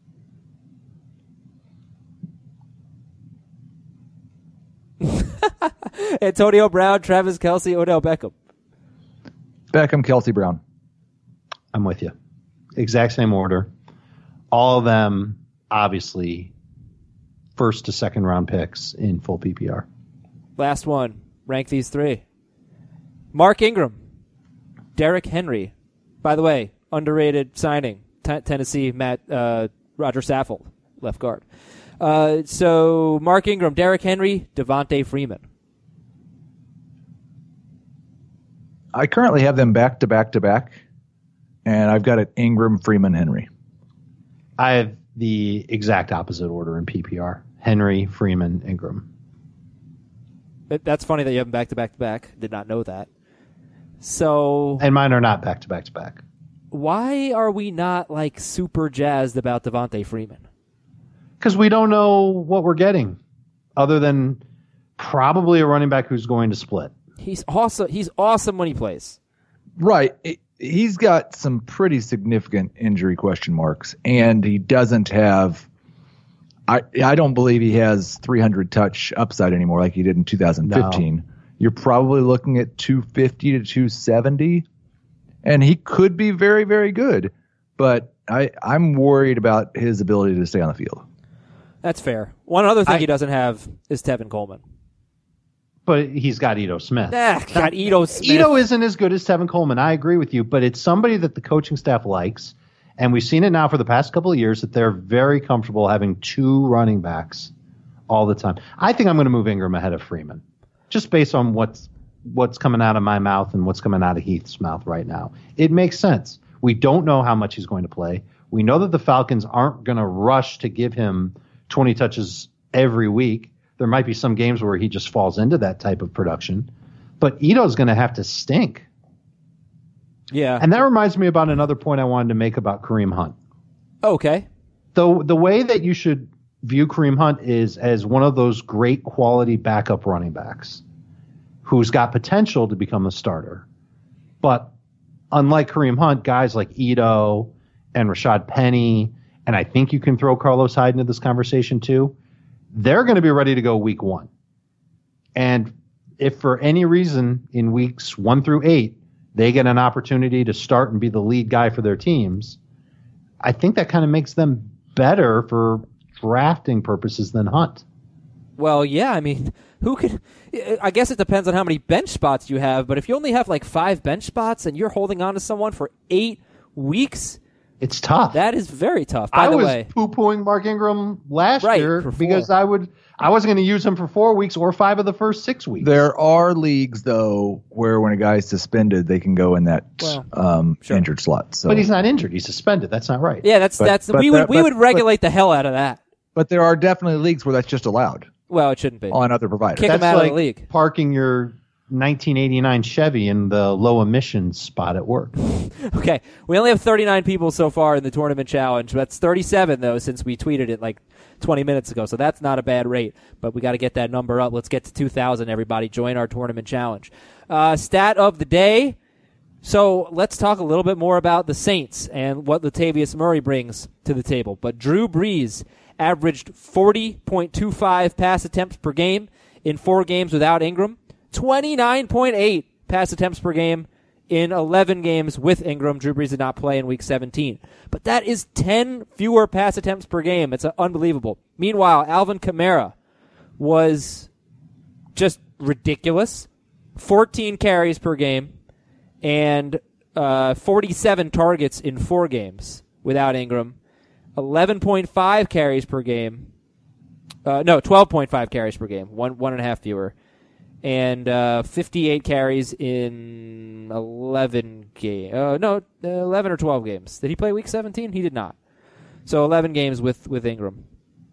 Antonio Brown, Travis Kelce, Odell Beckham. Beckham, Kelce, Brown. I'm with you. Exact same order. All of them, obviously, first to second round picks in full P P R. Last one. Rank these three. Mark Ingram, Derrick Henry. By the way, underrated signing. T- Tennessee, Matt uh, Roger Saffold, left guard. Uh, so Mark Ingram, Derrick Henry, Devontae Freeman. I currently have them back to back to back, and I've got it Ingram, Freeman, Henry. I have the exact opposite order in P P R. Henry, Freeman, Ingram. That- That's funny that you have them back to back to back. Did not know that. So And mine are not back to back to back. why are we not like super jazzed about Devontae Freeman? Because we don't know what we're getting, other than probably a running back who's going to split. He's awesome. He's awesome when he plays. Right. It, he's got some pretty significant injury question marks, and he doesn't have. I I don't believe he has three hundred touch upside anymore like he did in two thousand fifteen. No. You're probably looking at two fifty to two seventy, and he could be very, very good. But I, I'm worried about his ability to stay on the field. That's fair. One other thing I, he doesn't have is Tevin Coleman. But he's got Ito Smith. Ah, got Ito Smith. Ito isn't as good as Tevin Coleman. I agree with you, but it's somebody that the coaching staff likes, and we've seen it now for the past couple of years that they're very comfortable having two running backs all the time. I think I'm going to move Ingram ahead of Freeman, just based on what's what's coming out of my mouth and what's coming out of Heath's mouth right now. It makes sense. We don't know how much he's going to play. We know that the Falcons aren't going to rush to give him twenty touches every week. There might be some games where he just falls into that type of production. But Ito's going to have to stink. Yeah. And that reminds me about another point I wanted to make about Kareem Hunt. Okay. The, the way that you should view Kareem Hunt is as one of those great quality backup running backs who's got potential to become a starter. But unlike Kareem Hunt, guys like Ito and Rashad Penny, and I think you can throw Carlos Hyde into this conversation too, they're going to be ready to go week one. And if for any reason in weeks one through eight, they get an opportunity to start and be the lead guy for their teams, I think that kind of makes them better for drafting purposes than Hunt. Well, yeah, I mean, who could – I guess it depends on how many bench spots you have, but if you only have like five bench spots and you're holding on to someone for eight weeks – it's tough. That is very tough, by I the was way. poo-pooing Mark Ingram last right, year because I would I wasn't going to use him for four weeks or five of the first six weeks. There are leagues, though, where when a guy's suspended, they can go in that well, um, sure. injured slot. So. But he's not injured. He's suspended. That's not right. Yeah, that's but, that's but we there, would we but, would regulate but, the hell out of that. But there are definitely leagues where that's just allowed. Well, it shouldn't be. On other providers. Kick That's him out like of the league. Parking your nineteen eighty-nine Chevy in the low emissions spot at work. Okay, we only have thirty-nine people so far in the tournament challenge. That's thirty-seven, though, since we tweeted it like twenty minutes ago. So that's not a bad rate, but we got to get that number up. Let's get to two thousand, everybody. Join our tournament challenge. Uh, stat of the day. So let's talk a little bit more about the Saints and what Latavius Murray brings to the table. But Drew Brees averaged forty point two five pass attempts per game in four games without Ingram. twenty-nine point eight pass attempts per game in eleven games with Ingram. Drew Brees did not play in week seventeen. But that is ten fewer pass attempts per game. It's uh, unbelievable. Meanwhile, Alvin Kamara was just ridiculous. fourteen carries per game and uh, forty-seven targets in four games without Ingram. eleven point five carries per game. Uh, no, twelve point five carries per game. One, one and a half fewer. and uh, fifty-eight carries in eleven games. Uh, no, uh, eleven or twelve games. Did he play Week seventeen? He did not. So eleven games with, with Ingram.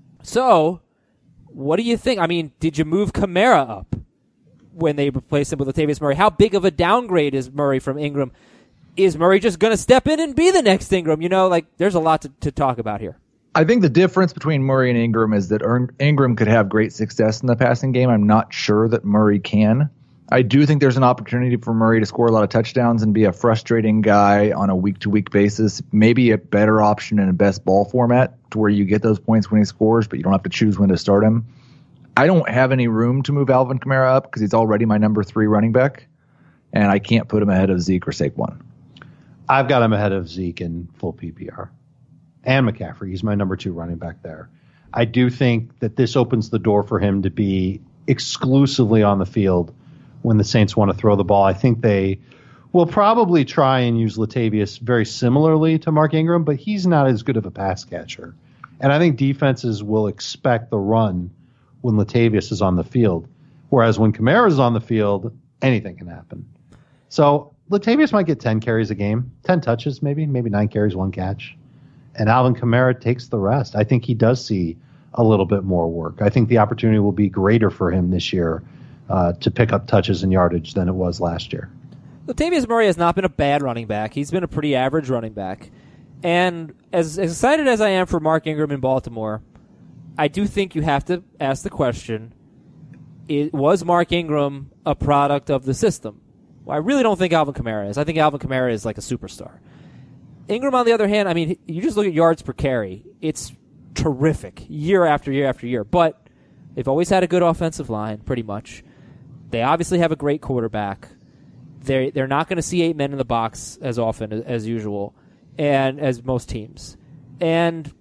So, what do you think? I mean, did you move Kamara up when they replaced him with Latavius Murray? How big of a downgrade is Murray from Ingram? Is Murray just going to step in and be the next Ingram? You know, like, there's a lot to, to talk about here. I think the difference between Murray and Ingram is that Ingram could have great success in the passing game. I'm not sure that Murray can. I do think there's an opportunity for Murray to score a lot of touchdowns and be a frustrating guy on a week-to-week basis. Maybe a better option in a best ball format to where you get those points when he scores, but you don't have to choose when to start him. I don't have any room to move Alvin Kamara up because he's already my number three running back, and I can't put him ahead of Zeke or Saquon. I've got him ahead of Zeke in full P P R. And McCaffrey. He's my number two running back there. I do think that this opens the door for him to be exclusively on the field when the Saints want to throw the ball. I think they will probably try and use Latavius very similarly to Mark Ingram, but he's not as good of a pass catcher. And I think defenses will expect the run when Latavius is on the field, whereas when Kamara is on the field, anything can happen. So Latavius might get ten carries a game, ten touches maybe, maybe nine carries, one catch. And Alvin Kamara takes the rest. I think he does see a little bit more work. I think the opportunity will be greater for him this year uh, to pick up touches and yardage than it was last year. Latavius Murray has not been a bad running back. He's been a pretty average running back. And as, as excited as I am for Mark Ingram in Baltimore, I do think you have to ask the question, it, was Mark Ingram a product of the system? Well, I really don't think Alvin Kamara is. I think Alvin Kamara is like a superstar. Ingram, on the other hand, I mean, you just look at yards per carry. It's terrific year after year after year. But they've always had a good offensive line, pretty much. They obviously have a great quarterback. They're, they're not going to see eight men in the box as often as, as usual, and as most teams. And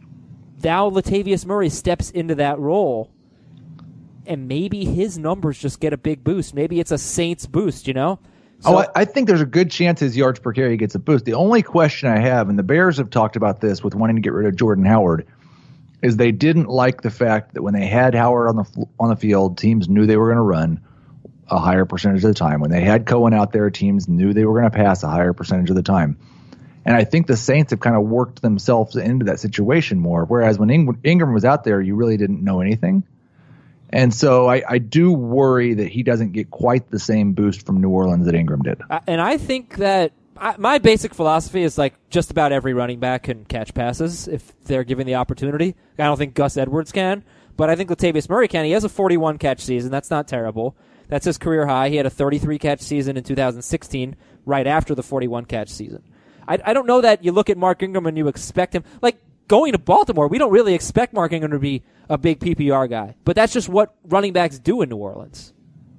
now Latavius Murray steps into that role, and maybe his numbers just get a big boost. Maybe it's a Saints boost, you know? So, oh, I, I think there's a good chance his yards per carry gets a boost. The only question I have, and the Bears have talked about this with wanting to get rid of Jordan Howard, is they didn't like the fact that when they had Howard on the on the field, teams knew they were going to run a higher percentage of the time. When they had Cohen out there, teams knew they were going to pass a higher percentage of the time. And I think the Saints have kind of worked themselves into that situation more, whereas when Ing- Ingram was out there, you really didn't know anything. And so I, I do worry that he doesn't get quite the same boost from New Orleans that Ingram did. Uh, and I think that I, my basic philosophy is like just about every running back can catch passes if they're given the opportunity. I don't think Gus Edwards can, but I think Latavius Murray can. He has a forty-one catch season. That's not terrible. That's his career high. He had a thirty-three catch season in two thousand sixteen, right after the forty-one catch season. I, I don't know that you look at Mark Ingram and you expect him, like going to Baltimore, we don't really expect Mark Ingram to be a big P P R guy, but that's just what running backs do in New Orleans.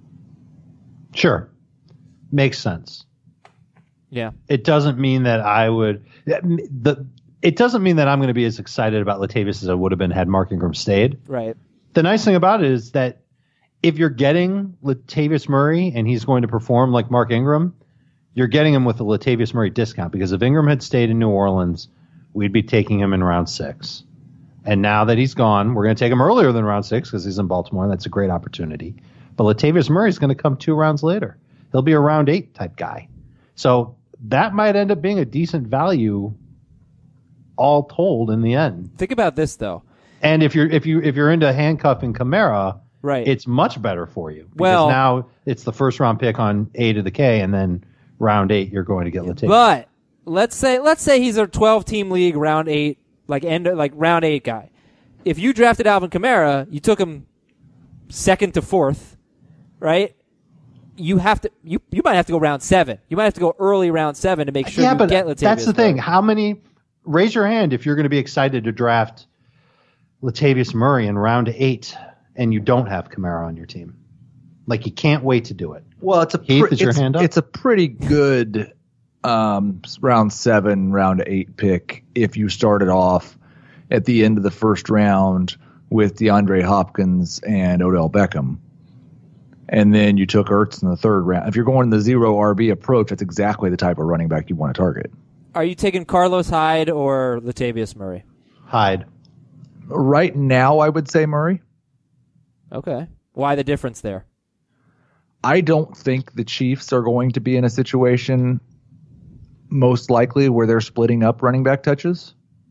Sure. Makes sense. Yeah. It doesn't mean that I would the it doesn't mean that I'm going to be as excited about Latavius as I would have been had Mark Ingram stayed. Right. The nice thing about it is that if you're getting Latavius Murray and he's going to perform like Mark Ingram, you're getting him with a Latavius Murray discount, because if Ingram had stayed in New Orleans, we'd be taking him in round six. And now that he's gone, we're going to take him earlier than round six because he's in Baltimore. That's a great opportunity. But Latavius Murray is going to come two rounds later. He'll be a round eight type guy. So that might end up being a decent value, all told, in the end. Think about this though. And if you're if you if you're into handcuffing Kamara, right, it's much better for you. Because well, now it's the first round pick on A to the K, and then round eight you're going to get Latavius. But let's say let's say he's a twelve team league, round eight. Like end like round eight guy. If you drafted Alvin Kamara, you took him second to fourth, right? You have to you you might have to go round seven. You might have to go early round seven to make sure yeah, you but get Latavius. That's the Murray. thing. How many? Raise your hand if you're going to be excited to draft Latavius Murray in round eight, and you don't have Kamara on your team. Like you can't wait to do it. Well, it's a Keith, pre- is your it's, hand up? it's a pretty good. Um, round seven, round eight pick if you started off at the end of the first round with DeAndre Hopkins and Odell Beckham. And then you took Ertz in the third round. If you're going the zero R B approach, that's exactly the type of running back you want to target. Are you taking Carlos Hyde or Latavius Murray? Hyde. Right now, I would say Murray. Okay. Why the difference there? I don't think the Chiefs are going to be in a situation most likely where they're splitting up running back touches.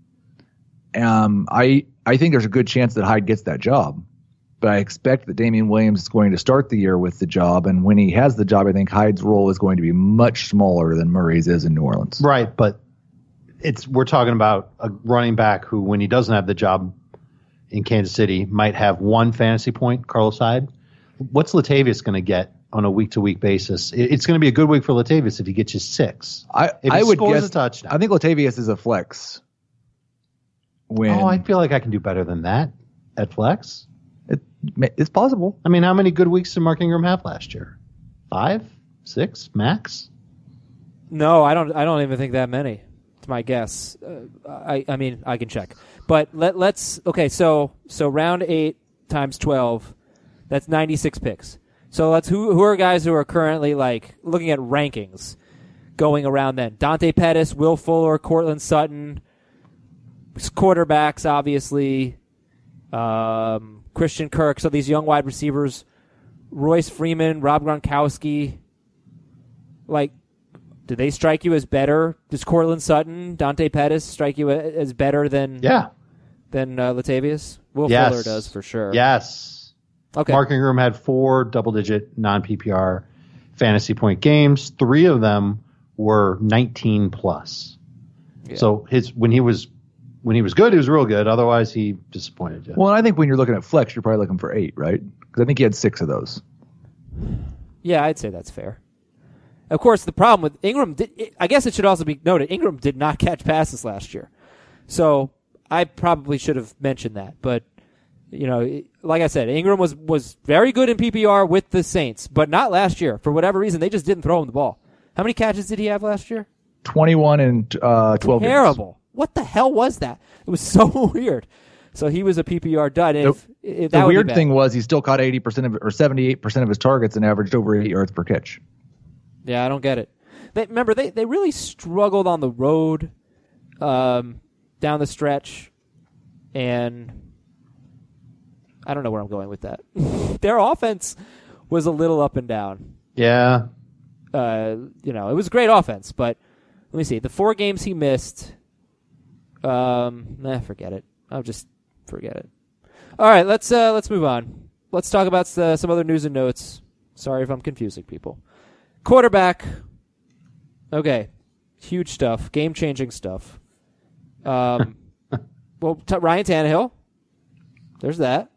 Um, I I think there's a good chance that Hyde gets that job, but I expect that Damian Williams is going to start the year with the job, and when he has the job, I think Hyde's role is going to be much smaller than Murray's is in New Orleans. Right, but it's we're talking about a running back who, when he doesn't have the job in Kansas City, might have one fantasy point, Carlos Hyde. What's Latavius going to get on a week-to-week basis? It's going to be a good week for Latavius if he gets you six. I, if he I would scores guess, a touchdown. I think Latavius is a flex. When oh, I feel like I can do better than that at flex. It, it's possible. I mean, how many good weeks did Mark Ingram have last year? Five, six, max? No, I don't. I don't even think that many. It's my guess. Uh, I. I mean, I can check. But let let's. Okay, so so round eight times twelve, that's ninety-six picks. So let's who who are guys who are currently like looking at rankings going around then? Dante Pettis, Will Fuller, Cortland Sutton, quarterbacks obviously, um, Christian Kirk. So these young wide receivers, Royce Freeman, Rob Gronkowski. Like, do they strike you as better? Does Cortland Sutton, Dante Pettis strike you as better than yeah than uh, Latavius? Will yes. Fuller does for sure. Yes. Okay. Mark Ingram had four double-digit non-P P R fantasy point games. Three of them were nineteen plus. Yeah. So his when he was when he was good, he was real good. Otherwise, he disappointed you. Well, I think when you're looking at flex, you're probably looking for eight, right? Because I think he had six of those. Yeah, I'd say that's fair. Of course, the problem with Ingram, did, I guess it should also be noted, Ingram did not catch passes last year. So I probably should have mentioned that, but. You know, like I said, Ingram was, was very good in P P R with the Saints, but not last year. For whatever reason, they just didn't throw him the ball. How many catches did he have last year? twenty-one and uh, twelve. Terrible. Games. What the hell was that? It was so weird. So he was a P P R dud. If, the if the weird thing was he still caught eighty percent of or seventy-eight percent of his targets and averaged over eight yards per catch. Yeah, I don't get it. They, remember, they, they really struggled on the road um, down the stretch, and I don't know where I'm going with that. Their offense was a little up and down. Yeah. Uh, you know, it was a great offense, but let me see. The four games he missed, um, nah, forget it. I'll just forget it. All right, let's uh, let's move on. Let's talk about uh, some other news and notes. Sorry if I'm confusing people. Quarterback. Okay, huge stuff, game-changing stuff. Um, well, t- Ryan Tannehill. There's that.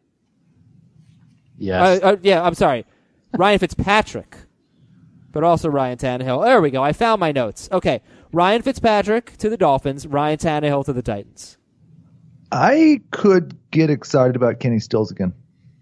Yes. Uh, uh, yeah, I'm sorry. Ryan Fitzpatrick, but also Ryan Tannehill. There we go. I found my notes. Okay. Ryan Fitzpatrick to the Dolphins, Ryan Tannehill to the Titans. I could get excited about Kenny Stills again.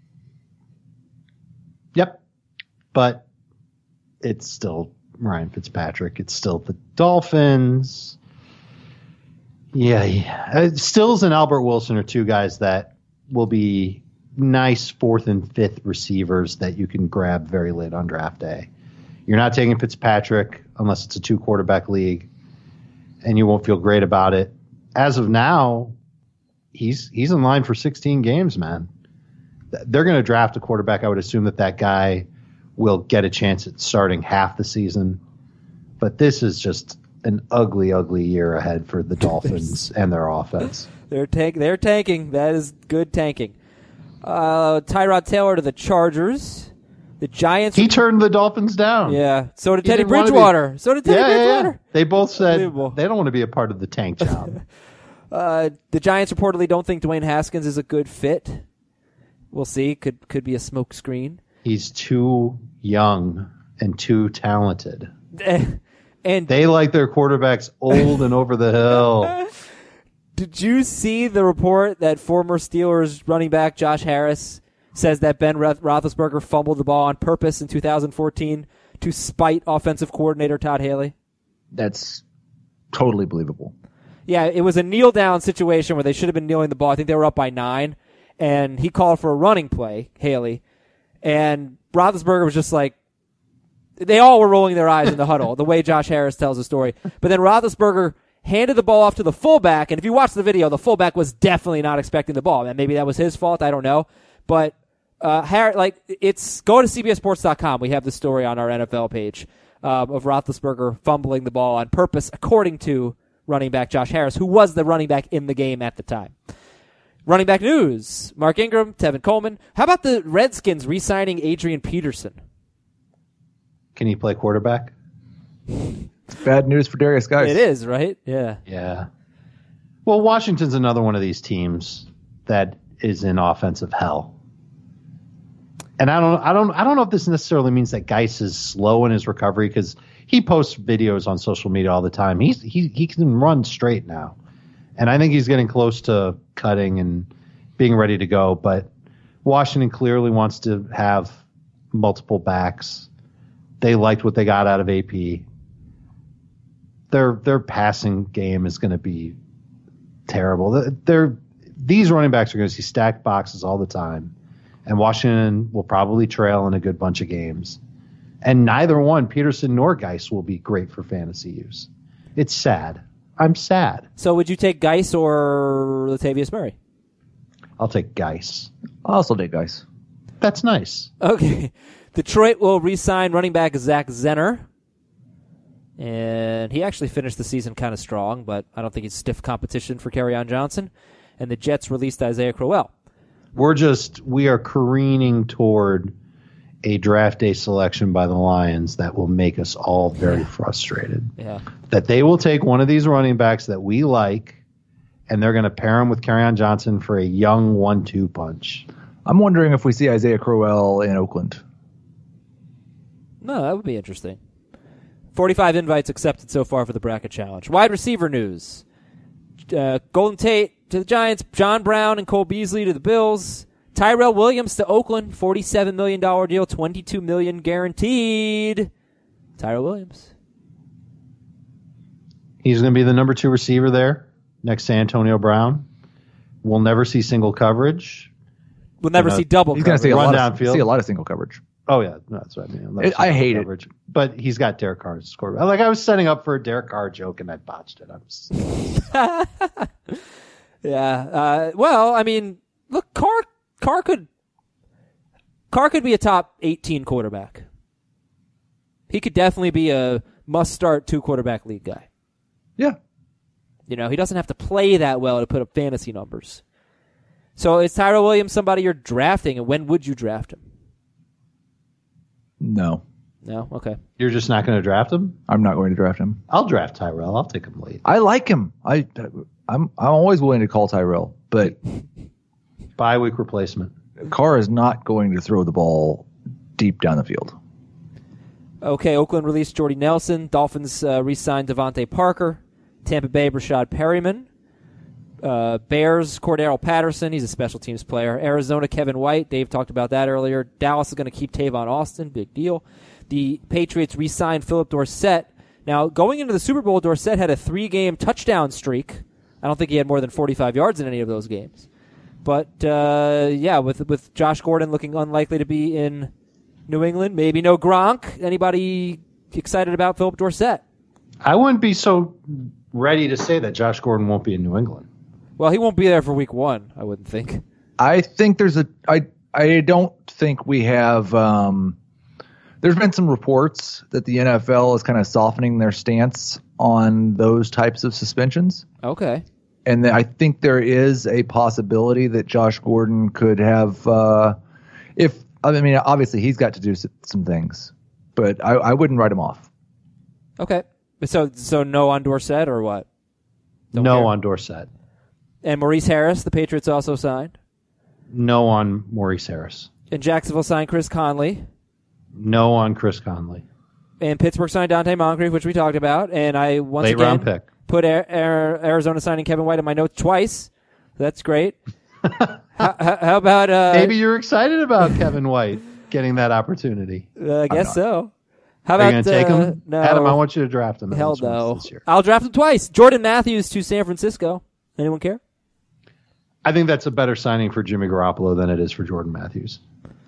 Yep. But it's still Ryan Fitzpatrick. It's still the Dolphins. Yeah. yeah. Uh, Stills and Albert Wilson are two guys that will be nice fourth and fifth receivers that you can grab very late on draft day. You're not taking Fitzpatrick unless it's a two quarterback league, and you won't feel great about it. As of now, he's he's in line for sixteen games, man. They're going to draft a quarterback. I would assume that that guy will get a chance at starting half the season. But this is just an ugly, ugly year ahead for the Dolphins and their offense. They're tank. They're tanking. That is good tanking. Uh, Tyrod Taylor to the Chargers. The Giants. He turned the Dolphins down. Yeah. So did He Teddy didn't wanna Bridgewater. be- So did Teddy Yeah, yeah, Bridgewater. yeah. They both said Unbelievable. they don't want to be a part of the tank job. Uh, the Giants reportedly don't think Dwayne Haskins is a good fit. We'll see. Could could be a smoke screen. He's too young and too talented. And They like their quarterbacks old and over the hill. did you see the report that former Steelers running back Josh Harris says that Ben Roth- Roethlisberger fumbled the ball on purpose in two thousand fourteen to spite offensive coordinator Todd Haley? That's totally believable. Yeah, it was a kneel down situation where they should have been kneeling the ball. I think they were up by nine, and he called for a running play, Haley, and Roethlisberger was just like, they all were rolling their eyes in the huddle, the way Josh Harris tells the story. But then Roethlisberger handed the ball off to the fullback, and if you watch the video, the fullback was definitely not expecting the ball. And maybe that was his fault, I don't know. But uh, Harry, like it's go to C B S Sports dot com. We have the story on our N F L page um, of Roethlisberger fumbling the ball on purpose, according to running back Josh Harris, who was the running back in the game at the time. Running back news: Mark Ingram, Tevin Coleman. How about the Redskins re-signing Adrian Peterson? Can he play quarterback? It's bad news for Darius Guice. It is, right? Yeah. Yeah. Well, Washington's another one of these teams that is in offensive hell. And I don't I don't I don't know if this necessarily means that Guice is slow in his recovery, because he posts videos on social media all the time. He's he he can run straight now. And I think he's getting close to cutting and being ready to go, but Washington clearly wants to have multiple backs. They liked what they got out of A P. Their their passing game is going to be terrible. They're, these running backs are going to see stacked boxes all the time, and Washington will probably trail in a good bunch of games. And neither one, Peterson nor Guice, will be great for fantasy use. It's sad. I'm sad. So would you take Guice or Latavius Murray? I'll take Guice. I'll also take Guice. That's nice. Okay. Detroit will re-sign running back Zach Zenner. And he actually finished the season kind of strong, but I don't think he's stiff competition for Kerryon Johnson. And the Jets released Isaiah Crowell. We're just, we are careening toward a draft day selection by the Lions that will make us all very frustrated. Yeah. That they will take one of these running backs that we like, and they're going to pair him with Kerryon Johnson for a young one two punch. I'm wondering if we see Isaiah Crowell in Oakland. No, that would be interesting. forty-five invites accepted so far for the bracket challenge. Wide receiver news. Uh, Golden Tate to the Giants, John Brown and Cole Beasley to the Bills, Tyrell Williams to Oakland, forty-seven million dollars deal, twenty-two million dollars guaranteed. Tyrell Williams. He's going to be the number two receiver there next to Antonio Brown. We'll never see single coverage. We'll never You know, see double He's going to coverage. see a, Run lot of, downfield. see a lot of single coverage. Oh, yeah. No, that's what I mean. It- I hate it. coverage. But he's got Derek Carr as a score. Like, I was setting up for a Derek Carr joke, and I botched it. I was... Yeah. Uh, well, I mean, look, Carr, Carr could, Carr could be a top eighteen quarterback. He could definitely be a must-start two-quarterback league guy. Yeah. You know, he doesn't have to play that well to put up fantasy numbers. So is Tyrell Williams somebody you're drafting, and when would you draft him? No. No? Okay. You're just not going to draft him? I'm not going to draft him. I'll draft Tyrell. I'll take him late. I like him. I, I'm I'm always willing to call Tyrell, but Bye week replacement. Carr is not going to throw the ball deep down the field. Okay, Oakland released Jordy Nelson. Dolphins uh, re-signed Devontae Parker. Tampa Bay, Rashad Perryman. Uh, Bears, Cordero Patterson. He's a special teams player. Arizona, Kevin White. Dave talked about that earlier. Dallas is going to keep Tavon Austin. Big deal. The Patriots re-signed Philip Dorsett. Now, going into the Super Bowl, Dorsett had a three-game touchdown streak. I don't think he had more than forty-five yards in any of those games. But, uh, yeah, with with Josh Gordon looking unlikely to be in New England, maybe no Gronk. Anybody excited about Philip Dorsett? I wouldn't be so ready to say that Josh Gordon won't be in New England. Well, he won't be there for week one, I wouldn't think. I think there's a I I don't think we have um there's been some reports that the N F L is kind of softening their stance on those types of suspensions. Okay. And I think there is a possibility that Josh Gordon could have uh if I mean obviously he's got to do some things, but I, I wouldn't write him off. Okay. So so no on Dorsett or what? Don't no care. on Dorsett. And Maurice Harris, the Patriots also signed. No on Maurice Harris. And Jacksonville signed Chris Conley. No on Chris Conley. And Pittsburgh signed Dante Moncrief, which we talked about. And I once Late again round pick. put Air, Air, Arizona signing Kevin White in my notes twice. That's great. how, how, how about uh, Maybe you're excited about Kevin White getting that opportunity. Uh, I guess not. so. How Are about you going to take uh, him? No. Adam, I want you to draft him. at Hell least once no. This year. I'll draft him twice. Jordan Matthews to San Francisco. Anyone care? I think that's a better signing for Jimmy Garoppolo than it is for Jordan Matthews.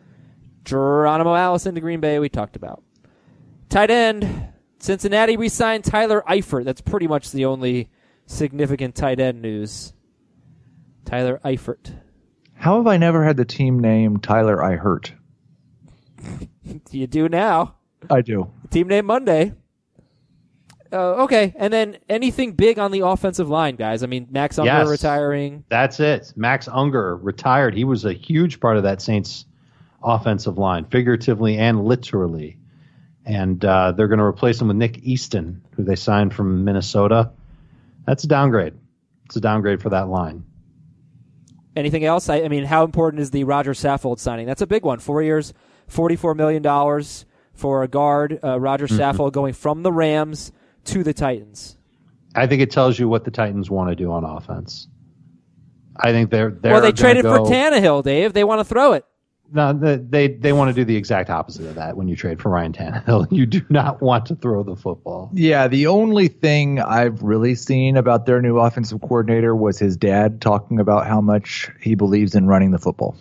Geronimo Allison to Green Bay, we talked about. Tight end, Cincinnati re-signed Tyler Eifert. That's pretty much the only significant tight end news. Tyler Eifert. How have I never had the team name Tyler I Hurt? You do now. I do. Team name Monday. Uh, okay, and then anything big on the offensive line, guys? I mean, Max Unger Yes. retiring. That's it. Max Unger retired. He was a huge part of that Saints offensive line, figuratively and literally. And uh, they're going to replace him with Nick Easton, who they signed from Minnesota. That's a downgrade. It's a downgrade for that line. Anything else? I, I mean, how important is the Roger Saffold signing? That's a big one. Four years, forty-four million dollars for a guard. Uh, Roger mm-hmm. Saffold going from the Rams to the Titans. I think it tells you what the Titans want to do on offense. I think they're, they're well, they traded go, for Tannehill, Dave. They want to throw it. No, they they want to do the exact opposite of that when you trade for Ryan Tannehill. You do not want to throw the football. Yeah, the only thing I've really seen about their new offensive coordinator was his dad talking about how much he believes in running the football.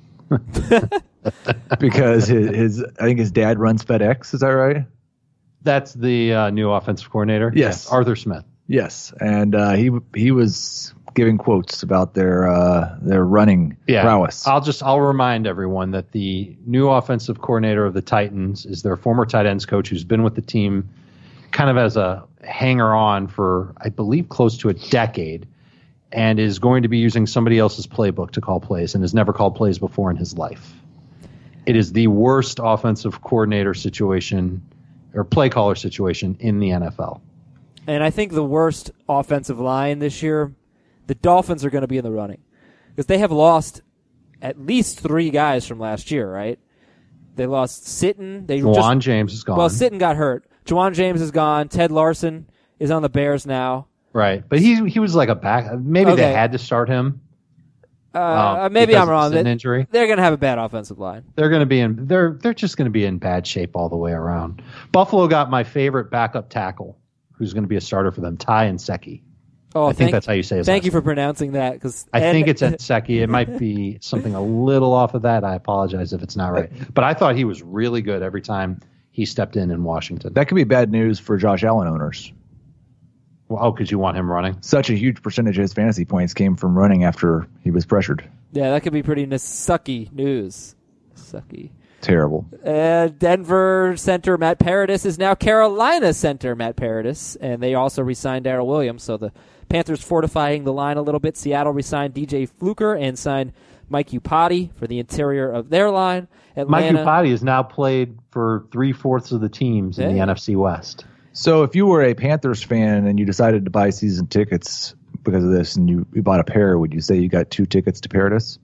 Because his, his, I think his dad runs FedEx. Is that right? That's the uh, new offensive coordinator. Yes. yes, Arthur Smith. Yes, and uh, he he was giving quotes about their uh, their running yeah. prowess. I'll just I'll remind everyone that the new offensive coordinator of the Titans is their former tight ends coach who's been with the team kind of as a hanger on for I believe close to a decade, and is going to be using somebody else's playbook to call plays and has never called plays before in his life. It is the worst offensive coordinator situation or play caller situation in the N F L. And I think the worst offensive line this year, the Dolphins are going to be in the running. Because they have lost at least three guys from last year, right? They lost Sitton. They Juwan just, James is gone. Well, Sitton got hurt. Juwan James is gone. Ted Larson is on the Bears now. Right. But he he was like a back. Maybe Okay. they had to start him. Uh, um, maybe because I'm wrong. it's an They- injury. They're going to have a bad offensive line. They're going to be in. They're they're just going to be in bad shape all the way around. Buffalo got my favorite backup tackle, who's going to be a starter for them, Ty Nsekhe. Oh, I think thank, that's how you say his Thank last you for name. pronouncing that. Cause, I and- think it's Nsekhe. It might be something a little off of that. I apologize if it's not right. But I thought he was really good every time he stepped in in Washington. That could be bad news for Josh Allen owners. Well, oh, because you want him running? Such a huge percentage of his fantasy points came from running after he was pressured. Yeah, that could be pretty n- sucky news. Sucky. Terrible. Uh, Denver center Matt Paradis is now Carolina center Matt Paradis, and they also re-signed Darrell Williams. So the Panthers fortifying the line a little bit. Seattle re-signed D J Fluker and signed Mike Upati for the interior of their line. Atlanta, Mike Upati has now played for three-fourths of the teams in Yeah. the N F C West. So if you were a Panthers fan and you decided to buy season tickets because of this and you, you bought a pair, would you say you got two tickets to Paradis?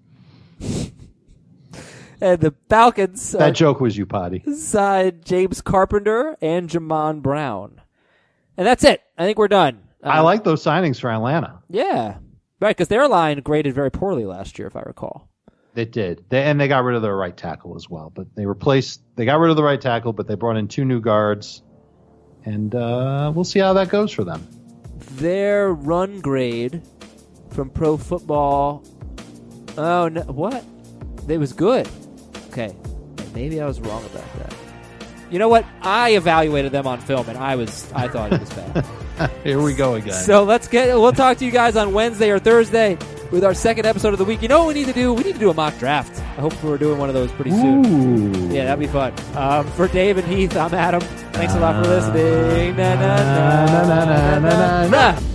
and the Falcons uh, That joke was Upati. signed James Carpenter and Jamon Brown. And that's it. I think we're done. I Um, like those signings for Atlanta. Yeah. Right, because their line graded very poorly last year, if I recall. They did. They, and they got rid of their right tackle as well. But they replaced, they got rid of the right tackle, but they brought in two new guards. And uh, we'll see how that goes for them. Their run grade from Pro Football. Oh, no. What? It was good. Okay. Maybe I was wrong about that. You know what? I evaluated them on film, and I was I thought it was bad. Here we go again. So let's get. We'll talk to you guys on Wednesday or Thursday with our second episode of the week. You know what we need to do? We need to do a mock draft. I hope we're doing one of those pretty soon. Ooh. Yeah, that'd be fun. Um, for Dave and Heath, I'm Adam. Thanks a lot for listening. Na, na, na, na, na, na, na.